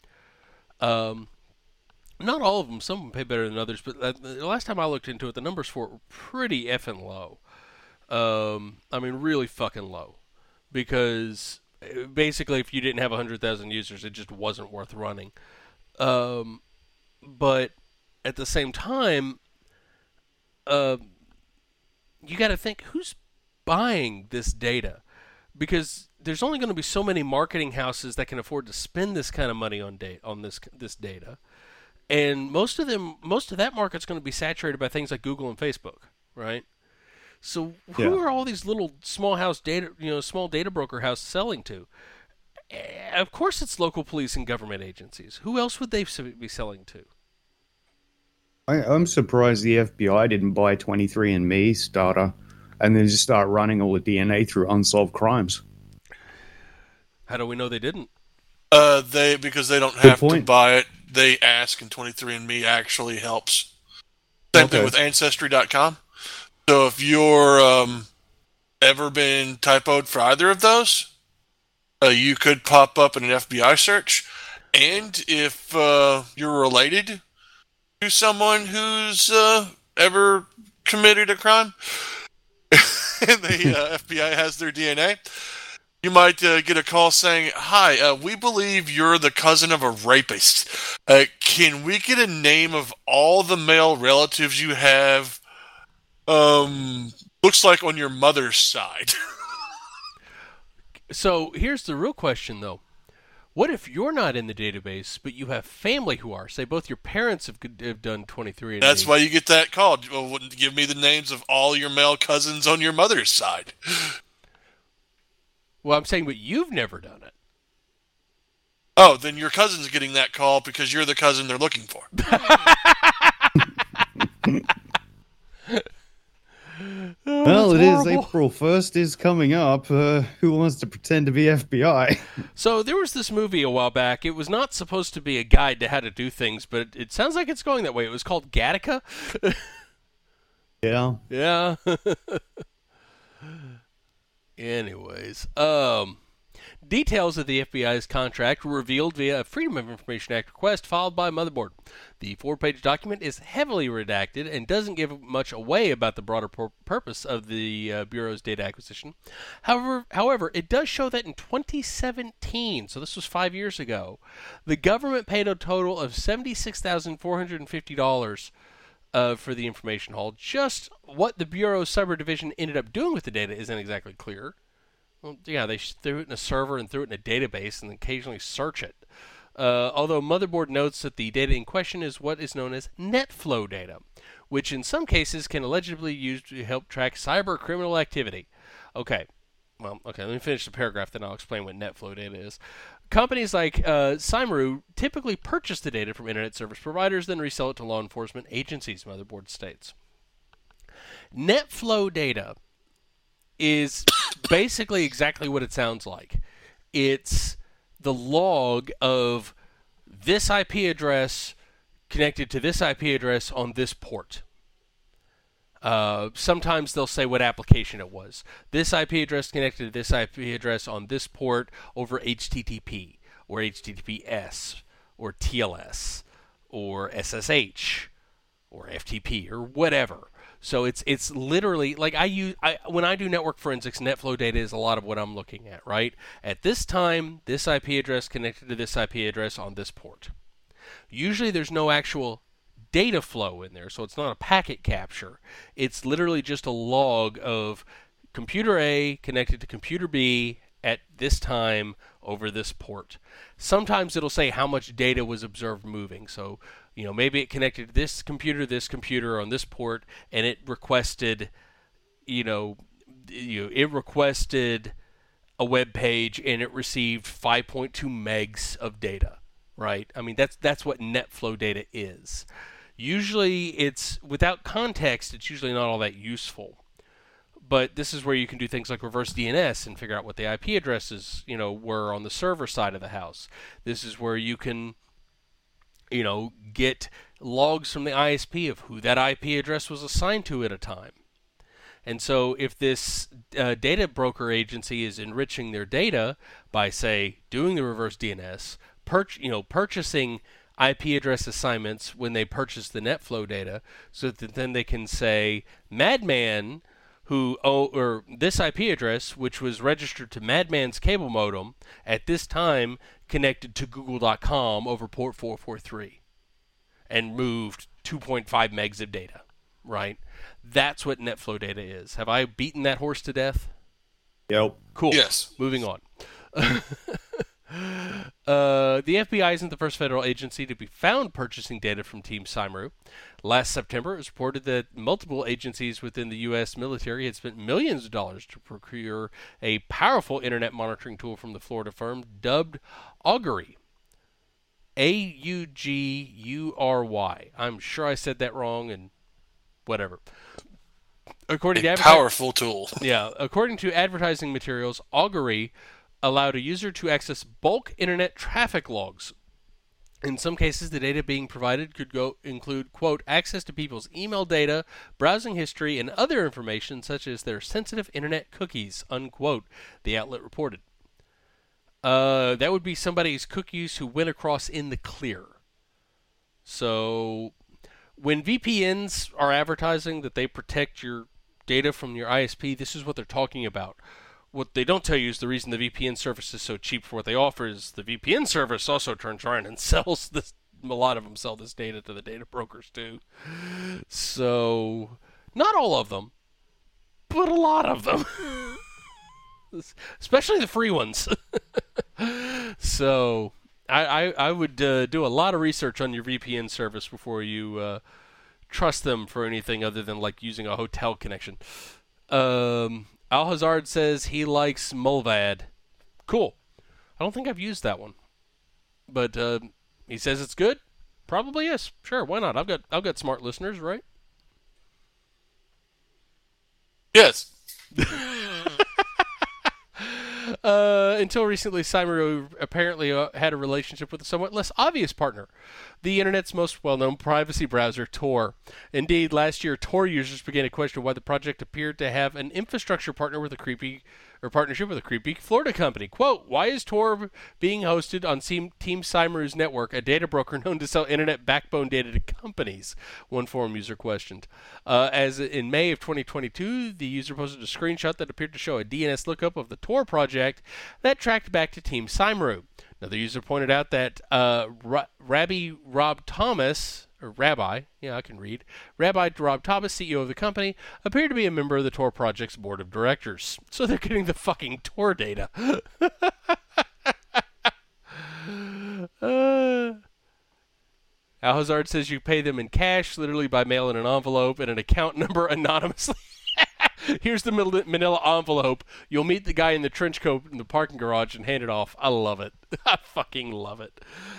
Not all of them. Some of them pay better than others, but the last time I looked into it, the numbers for it were pretty effing low. I mean, really fucking low. Because basically, if you didn't have 100,000 users, it just wasn't worth running. But at the same time, you got to think, who's buying this data? Because there's only going to be so many marketing houses that can afford to spend this kind of money on this data. And most of that market's going to be saturated by things like Google and Facebook, right? So who are all these little small data broker houses selling to? Of course, it's local police and government agencies. Who else would they be selling to? I'm surprised the FBI didn't buy 23andMe's data and then just start running all the DNA through unsolved crimes. How do we know they didn't? Because they don't have to buy it. They ask, and 23andMe actually helps. Same thing with Ancestry.com. So if you're ever been typoed for either of those, you could pop up in an FBI search. And if you're related to someone who's ever committed a crime, and the FBI has their DNA, you might get a call saying, "Hi, we believe you're the cousin of a rapist. Can we get a name of all the male relatives you have? Looks like on your mother's side." So here's the real question, though. What if you're not in the database, but you have family who are? Say both your parents have done 23andMe. That's why you get that call. Well, give me the names of all your male cousins on your mother's side. Well, I'm saying, but you've never done it. Oh, then your cousin's getting that call because you're the cousin they're looking for. Well, it is April 1st is coming up. Who wants to pretend to be FBI? So there was this movie a while back. It was not supposed to be a guide to how to do things, but it sounds like it's going that way. It was called Gattaca. Yeah. Yeah. Anyways, details of the FBI's contract were revealed via a Freedom of Information Act request filed by Motherboard. The 4-page document is heavily redacted and doesn't give much away about the broader purpose of the Bureau's data acquisition. However, it does show that in 2017, so this was 5 years ago, the government paid a total of $76,450 for the information haul. Just what the Bureau's cyber division ended up doing with the data isn't exactly clear. Well, yeah, they threw it in a server and threw it in a database and occasionally search it. Although Motherboard notes that the data in question is what is known as NetFlow data, which in some cases can allegedly be used to help track cyber criminal activity. Okay, let me finish the paragraph, then I'll explain what NetFlow data is. Companies like Cymeru typically purchase the data from internet service providers, then resell it to law enforcement agencies, Motherboard states. NetFlow data is basically exactly what it sounds like. It's the log of this IP address connected to this IP address on this port. Sometimes they'll say what application it was. This IP address connected to this IP address on this port over HTTP or HTTPS or TLS or SSH or FTP or whatever. So it's literally like when I do network forensics, NetFlow data is a lot of what I'm looking at, right? At this time, this IP address connected to this IP address on this port. Usually there's no actual data flow in there, so it's not a packet capture. It's literally just a log of computer A connected to computer B at this time over this port. Sometimes it'll say how much data was observed moving. So, maybe it connected to this computer on this port, and it requested, it requested a web page, and it received 5.2 megs of data, right? I mean, that's what NetFlow data is. Usually it's, without context, it's usually not all that useful. But this is where you can do things like reverse DNS and figure out what the IP addresses, were on the server side of the house. This is where you can, get logs from the ISP of who that IP address was assigned to at a time. And so if this data broker agency is enriching their data by, say, doing the reverse DNS, purchasing IP address assignments when they purchase the NetFlow data, so that then they can say, Madman, or this IP address, which was registered to Madman's cable modem, at this time connected to Google.com over port 443 and moved 2.5 megs of data, right? That's what NetFlow data is. Have I beaten that horse to death? Yep. Cool. Yes. Moving on. The FBI isn't the first federal agency to be found purchasing data from Team Cymeru. Last September, it was reported that multiple agencies within the U.S. military had spent millions of dollars to procure a powerful internet monitoring tool from the Florida firm dubbed Augury. Augury. I'm sure I said that wrong, and whatever. According to powerful tool. Yeah, according to advertising materials, Augury allowed a user to access bulk internet traffic logs. In some cases, the data being provided could include, quote, access to people's email data, browsing history, and other information such as their sensitive internet cookies, unquote, the outlet reported. That would be somebody's cookies who went across in the clear. So when VPNs are advertising that they protect your data from your ISP, this is what they're talking about. What they don't tell you is the reason the VPN service is so cheap for what they offer is the VPN service also turns around and sells this. A lot of them sell this data to the data brokers too. So, not all of them, but a lot of them. Especially the free ones. So, I would do a lot of research on your VPN service before you trust them for anything other than like using a hotel connection. Al-Hazard says he likes Mulvad. Cool. I don't think I've used that one. But he says it's good? Probably is. Sure, why not? I've got smart listeners, right? Yes. Until recently, Cymeru apparently had a relationship with a somewhat less obvious partner, the Internet's most well-known privacy browser, Tor. Indeed, last year, Tor users began to question why the project appeared to have an infrastructure partnership with a creepy Florida company. Quote, why is Tor being hosted on Team Cymeru's network, a data broker known to sell internet backbone data to companies? One forum user questioned. As in May of 2022, the user posted a screenshot that appeared to show a DNS lookup of the Tor project that tracked back to Team Cymeru. Another user pointed out that Rabbi Rob Thomas, Rabbi Rob Thomas, CEO of the company, appeared to be a member of the Tor project's board of directors. So they're getting the fucking Tor data. Al-Hazard says you pay them in cash, literally by mail in an envelope, and an account number anonymously. Here's the manila envelope. You'll meet the guy in the trench coat in the parking garage and hand it off. I love it. I fucking love it.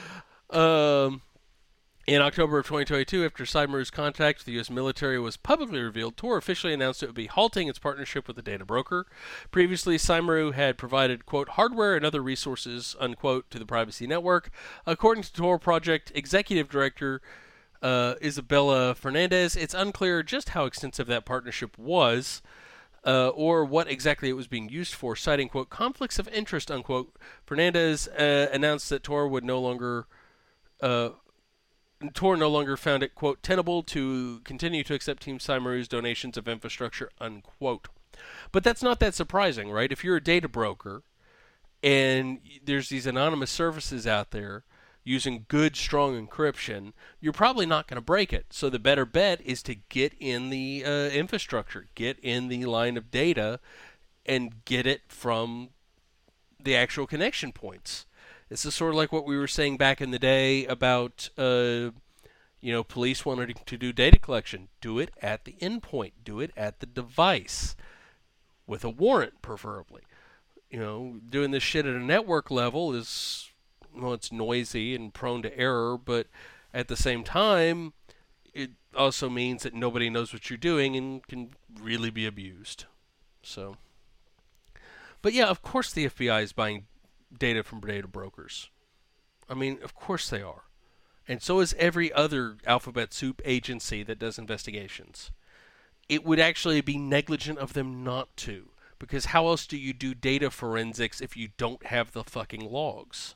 In October of 2022, after Cymeru's contact with the U.S. military was publicly revealed, Tor officially announced it would be halting its partnership with the data broker. Previously, Cymeru had provided, quote, hardware and other resources, unquote, to the privacy network. According to Tor project executive director Isabella Fernandez, it's unclear just how extensive that partnership was or what exactly it was being used for, citing, quote, conflicts of interest, unquote. Fernandez announced that Tor would no longer Tor no longer found it, quote, tenable to continue to accept Team Cymeru's donations of infrastructure, unquote. But that's not that surprising, right? If you're a data broker and there's these anonymous services out there using good, strong encryption, you're probably not going to break it. So the better bet is to get in the infrastructure, get in the line of data, and get it from the actual connection points. This is sort of like what we were saying back in the day about, police wanted to do data collection. Do it at the endpoint. Do it at the device, with a warrant, preferably. Doing this shit at a network level is, well, it's noisy and prone to error, but at the same time, it also means that nobody knows what you're doing and can really be abused. So, but yeah, of course the FBI is buying data from data brokers. I mean, of course they are. And so is every other alphabet soup agency that does investigations. It would actually be negligent of them not to. Because how else do you do data forensics if you don't have the fucking logs?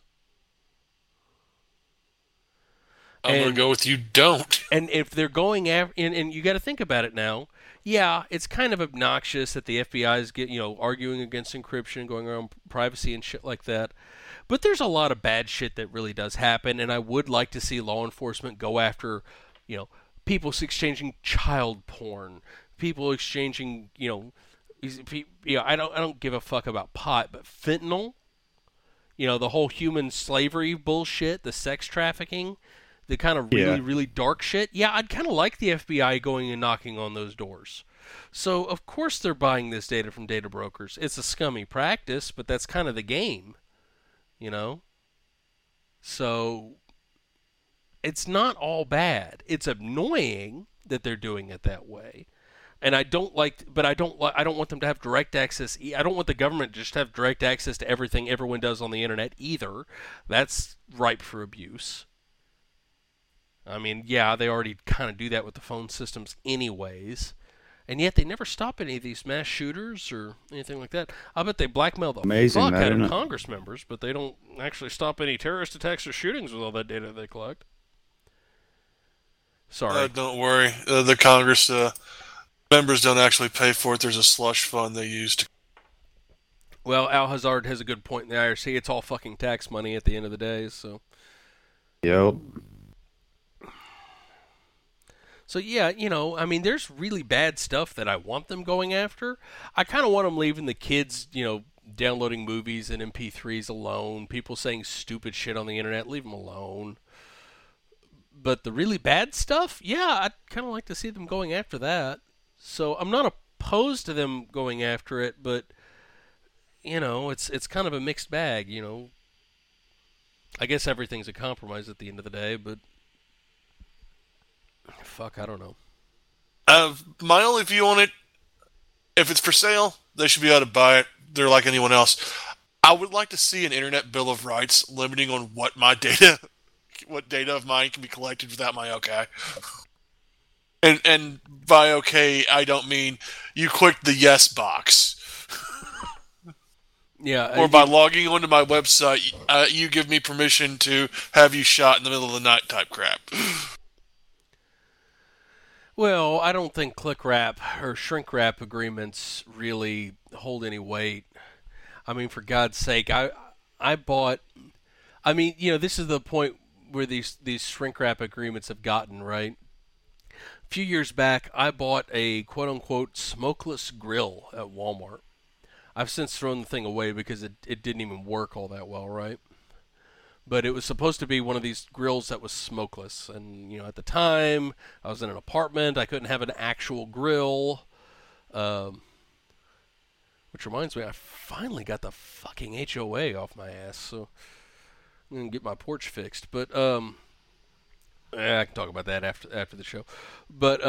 I'm going to go with you don't. And if they're going after... And you got to think about it now. Yeah, it's kind of obnoxious that the FBI is arguing against encryption, going around privacy and shit like that. But there's a lot of bad shit that really does happen, and I would like to see law enforcement go after, people exchanging child porn, people exchanging, I don't give a fuck about pot, but fentanyl, the whole human slavery bullshit, the sex trafficking, the kind of really, really dark shit. Yeah, I'd kind of like the FBI going and knocking on those doors. So, of course they're buying this data from data brokers. It's a scummy practice, but that's kind of the game. So it's not all bad. It's annoying that they're doing it that way, and I don't want them to have direct access. I don't want the government to just have direct access to everything everyone does on the internet either. That's ripe for abuse. I mean, yeah, they already kind of do that with the phone systems anyways. And yet they never stop any of these mass shooters or anything like that. I bet they blackmail the fuck out of Congress members, but they don't actually stop any terrorist attacks or shootings with all that data they collect. Sorry. Don't worry. The Congress members don't actually pay for it. There's a slush fund they use to... Well, Al Hazard has a good point in the IRC. It's all fucking tax money at the end of the day, so... Yep. So, yeah, I mean, there's really bad stuff that I want them going after. I kind of want them leaving the kids, downloading movies and MP3s alone. People saying stupid shit on the internet, leave them alone. But the really bad stuff, yeah, I'd kind of like to see them going after that. So I'm not opposed to them going after it, but, it's kind of a mixed bag, I guess everything's a compromise at the end of the day, but... Fuck, I don't know. My only view on it, if it's for sale, they should be able to buy it. They're like anyone else. I would like to see an Internet Bill of Rights limiting on what data of mine can be collected without my okay. And by okay, I don't mean you clicked the yes box. Yeah. Or by logging onto my website, you give me permission to have you shot in the middle of the night type crap. Well, I don't think click wrap or shrink wrap agreements really hold any weight. I mean, for God's sake, I bought... I mean, this is the point where these shrink wrap agreements have gotten, right? A few years back, I bought a quote-unquote smokeless grill at Walmart. I've since thrown the thing away because it didn't even work all that well, right? But it was supposed to be one of these grills that was smokeless. And, at the time, I was in an apartment. I couldn't have an actual grill. Which reminds me, I finally got the fucking HOA off my ass. So I'm going to get my porch fixed. But, I can talk about that after the show. But,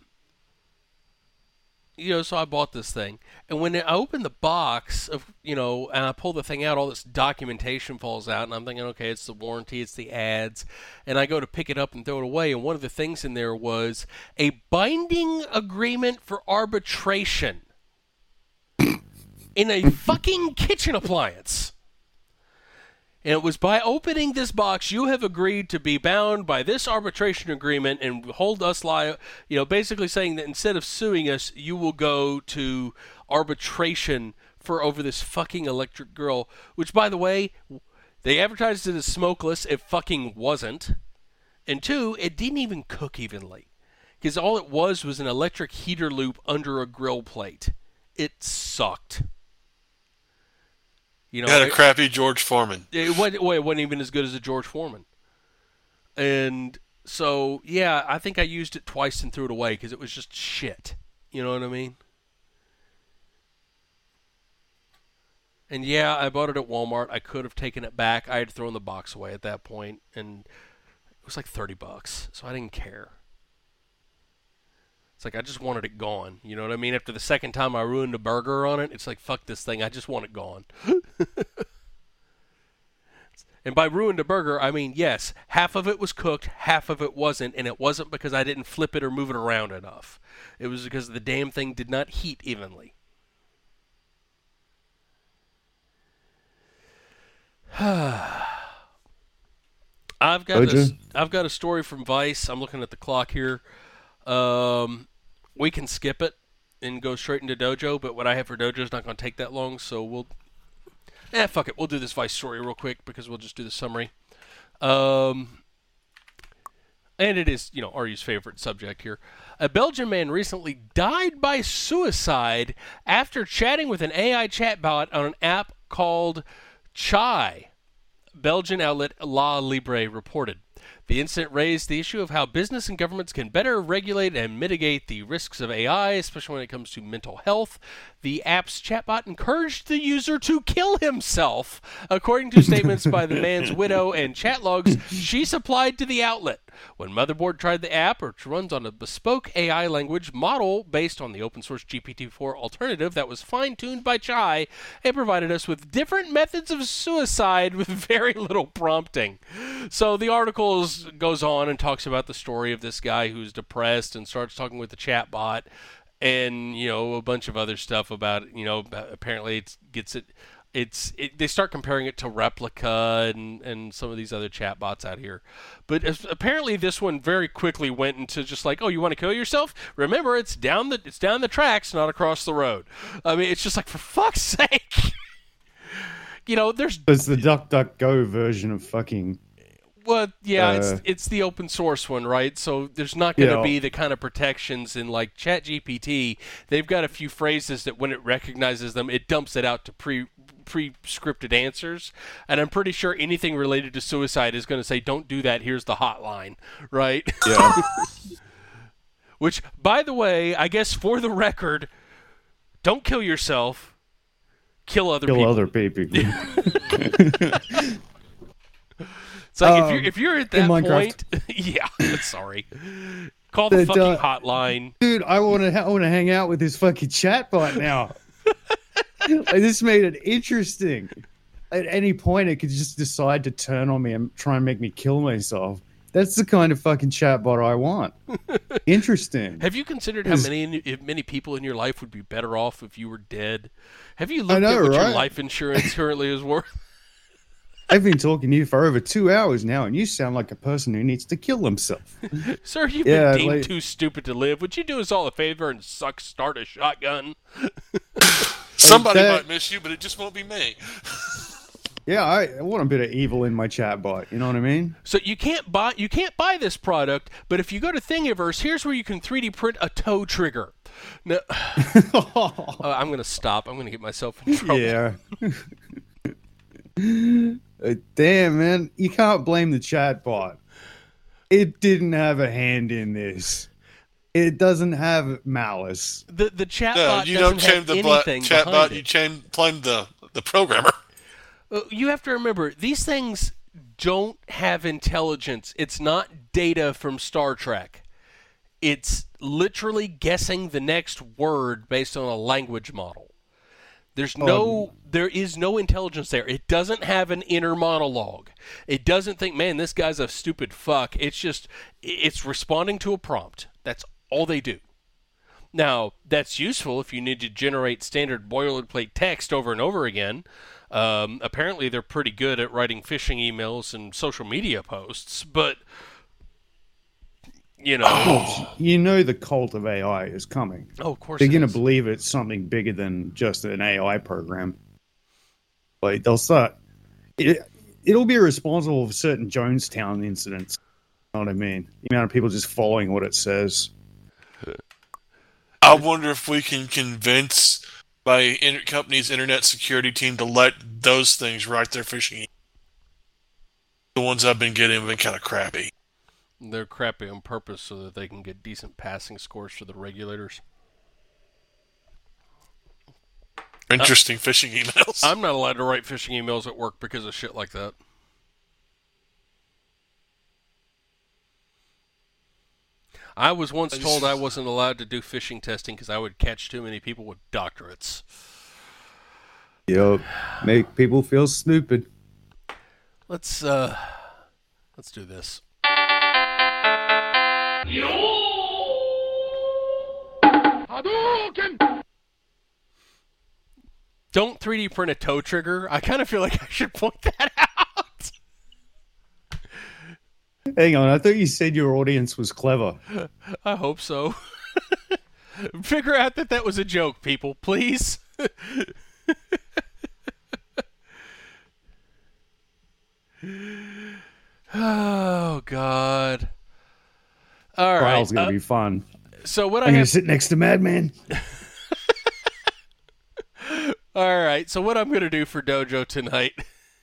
so I bought this thing. And when I opened the box, and I pull the thing out, all this documentation falls out. And I'm thinking, okay, it's the warranty, it's the ads. And I go to pick it up and throw it away. And one of the things in there was a binding agreement for arbitration in a fucking kitchen appliance. And it was by opening this box, you have agreed to be bound by this arbitration agreement and hold us liable. Basically saying that instead of suing us, you will go to arbitration for over this fucking electric grill. Which, by the way, they advertised it as smokeless. It fucking wasn't. And 2, it didn't even cook evenly. Because all it was an electric heater loop under a grill plate. It sucked. You had a crappy George Foreman. It wasn't even as good as a George Foreman. And so, yeah, I think I used it twice and threw it away because it was just shit. You know what I mean? And yeah, I bought it at Walmart. I could have taken it back. I had thrown the box away at that point, and it was like $30, so I didn't care. It's like I just wanted it gone. You know what I mean? After the second time I ruined a burger on it, it's like, fuck this thing. I just want it gone. And by ruined a burger, I mean, yes, half of it was cooked, half of it wasn't, and it wasn't because I didn't flip it or move it around enough. It was because the damn thing did not heat evenly. I've got a story from Vice. I'm looking at the clock here. We can skip it and go straight into Dojo, but what I have for Dojo is not going to take that long, so we'll... fuck it. We'll do this Vice story real quick because we'll just do the summary. And it is, Aryu's favorite subject here. A Belgian man recently died by suicide after chatting with an AI chatbot on an app called Chai. Belgian outlet La Libre reported. The incident raised the issue of how business and governments can better regulate and mitigate the risks of AI, especially when it comes to mental health. The app's chatbot encouraged the user to kill himself, according to statements by the man's widow and chat logs she supplied to the outlet. When Motherboard tried the app, which runs on a bespoke AI language model based on the open-source GPT-4 alternative that was fine-tuned by Chai, it provided us with different methods of suicide with very little prompting. So the article goes on and talks about the story of this guy who's depressed and starts talking with the chatbot and, a bunch of other stuff about, apparently they start comparing it to Replica and some of these other chatbots out here. But apparently this one very quickly went into just like, oh, you want to kill yourself? Remember, it's down the tracks, not across the road. I mean, it's just like, for fuck's sake. It's the DuckDuckGo version of fucking... Well, yeah, it's the open source one, right? So there's not going to be the kind of protections in like ChatGPT. They've got a few phrases that when it recognizes them, it dumps it out to pre-scripted answers. And I'm pretty sure anything related to suicide is going to say, don't do that, here's the hotline, right? Yeah. Which, by the way, I guess for the record, don't kill yourself, kill other people. It's like if you're at that point, yeah. Sorry, call the fucking hotline, dude. I want to hang out with this fucking chatbot now. This made it interesting. At any point, it could just decide to turn on me and try and make me kill myself. That's the kind of fucking chatbot I want. Interesting. Have you considered how many people in your life would be better off if you were dead? Have you looked at what your life insurance currently is worth? I've been talking to you for over 2 hours now, and you sound like a person who needs to kill himself. Sir, you've been deemed too stupid to live. Would you do us all a favor and start a shotgun? Somebody might miss you, but it just won't be me. Yeah, I want a bit of evil in my chatbot. You know what I mean? So you can't buy this product, but if you go to Thingiverse, here's where you can 3D print a toe trigger. No, I'm going to stop. I'm going to get myself in trouble. Yeah. Damn, man. You can't blame the chatbot. It didn't have a hand in this. It doesn't have malice. The chatbot doesn't have anything behind it. You blame the programmer. You have to remember, these things don't have intelligence. It's not data from Star Trek. It's literally guessing the next word based on a language model. There is no intelligence there. It doesn't have an inner monologue. It doesn't think, man, this guy's a stupid fuck. It's responding to a prompt. That's all they do. Now, that's useful if you need to generate standard boilerplate text over and over again. Apparently, they're pretty good at writing phishing emails and social media posts, but you know, You know the cult of AI is coming. oh, of course, They're it going to is. believe it's something bigger than just an AI program. Like they'll start. It'll be responsible for certain Jonestown incidents. You know what I mean? The amount of people just following what it says. I wonder if we can convince my company's internet security team to let those things write their phishing. The ones I've been getting have been kind of crappy. They're crappy on purpose so that they can get decent passing scores for the regulators. Interesting phishing emails. I'm not allowed to write phishing emails at work because of shit like that. I was once told I wasn't allowed to do phishing testing because I would catch too many people with doctorates. Yep. Make people feel stupid. Let's do this. Don't 3D print a toe trigger. I kind of feel like I should point that out. Hang on, I thought you said your audience was clever. I hope so. Figure out that was a joke, people, please. Oh, God. All right. Trial's going to be fun. So what I'm I going have... to sit next to Madman. All right. So what I'm going to do for Dojo tonight...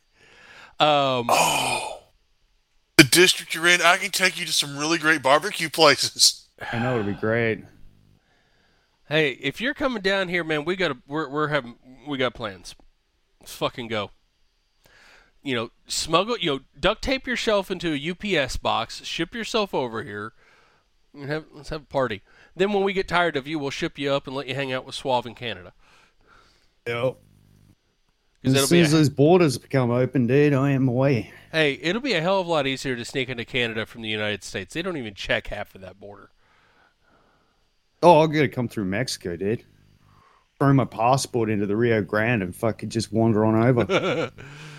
Oh, the district you're in, I can take you to some really great barbecue places. I know, it'll be great. Hey, if you're coming down here, man, we got plans. Let's fucking go. You know, duct tape yourself into a UPS box, ship yourself over here, and let's have a party. Then when we get tired of you, we'll ship you up and let you hang out with Suave in Canada. Yep. As soon as those borders become open, dude, I am away. Hey, it'll be a hell of a lot easier to sneak into Canada from the United States. They don't even check half of that border. Oh, I'll get to come through Mexico, dude. Throw my passport into the Rio Grande and fucking just wander on over.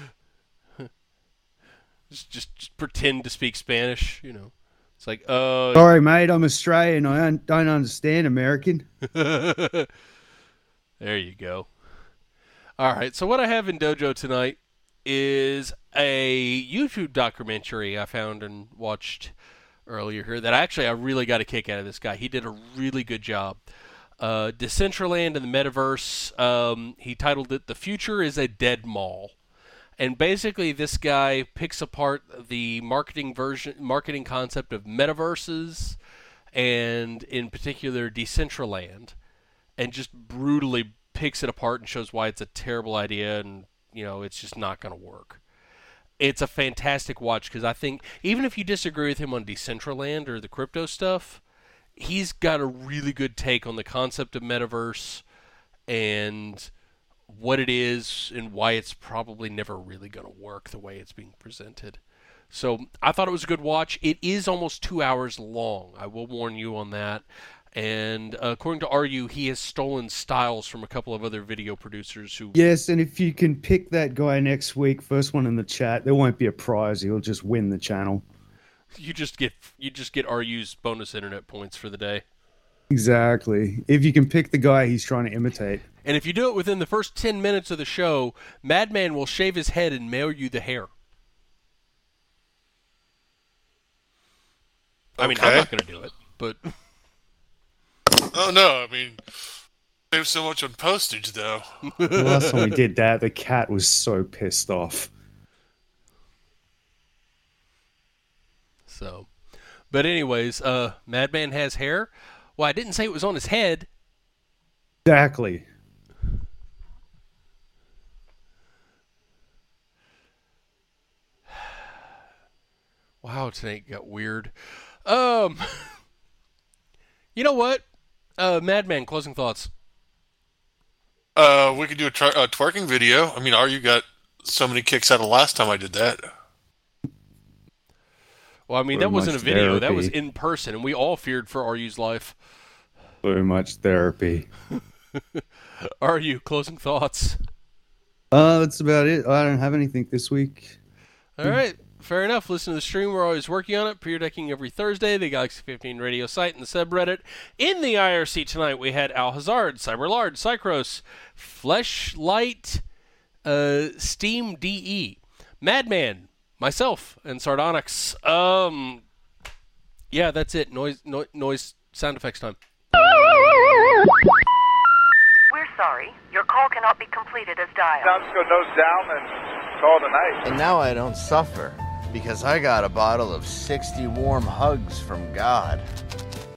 just pretend to speak Spanish, you know. It's like, sorry, mate, I'm Australian. I don't understand American. There you go. All right, so what I have in Dojo tonight is a YouTube documentary I found and watched earlier here that I really got a kick out of this guy. He did a really good job. Decentraland and the Metaverse, he titled it, "The Future is a Dead Mall." And basically this guy picks apart the marketing concept of metaverses and in particular Decentraland and just brutally picks it apart and shows why it's a terrible idea and, you know, it's just not going to work. It's a fantastic watch because I think even if you disagree with him on Decentraland or the crypto stuff, he's got a really good take on the concept of metaverse and what it is and why it's probably never really going to work the way it's being presented. So I thought it was a good watch. It is almost 2 hours long. I will warn you on that. And according to RU, he has stolen styles from a couple of other video producers who... Yes, and if you can pick that guy next week, first one in the chat, there won't be a prize. He'll just win the channel. You just get RU's bonus internet points for the day. Exactly. If you can pick the guy he's trying to imitate. And if you do it within the first 10 minutes of the show, Madman will shave his head and mail you the hair. I mean, I'm not going to do it, but... Oh, no, I mean, save so much on postage, though. The last time we did that, the cat was so pissed off. So, but anyways, Madman has hair. Well, I didn't say it was on his head. Exactly. Wow, tonight got weird. You know what? Madman, closing thoughts. We could do a twerking video. I mean, you got so many kicks out of last time I did that. Well, I mean, that wasn't a video. That was in person, and we all feared for RU's life. So much therapy. RU, closing thoughts. That's about it. I don't have anything this week. All right. Fair enough. Listen to the stream. We're always working on it. Peer decking every Thursday. The Galaxy 15 radio site and the subreddit. In the IRC tonight, we had Al Hazard, Cyberlard, Cycros, Fleshlight, Steam DE, Madman, myself, and Sardonyx. Yeah, that's it. Noise sound effects time. We're sorry. Your call cannot be completed as dialed. Now just go nose down and call it a night. And now I don't suffer, because I got a bottle of 60 warm hugs from God.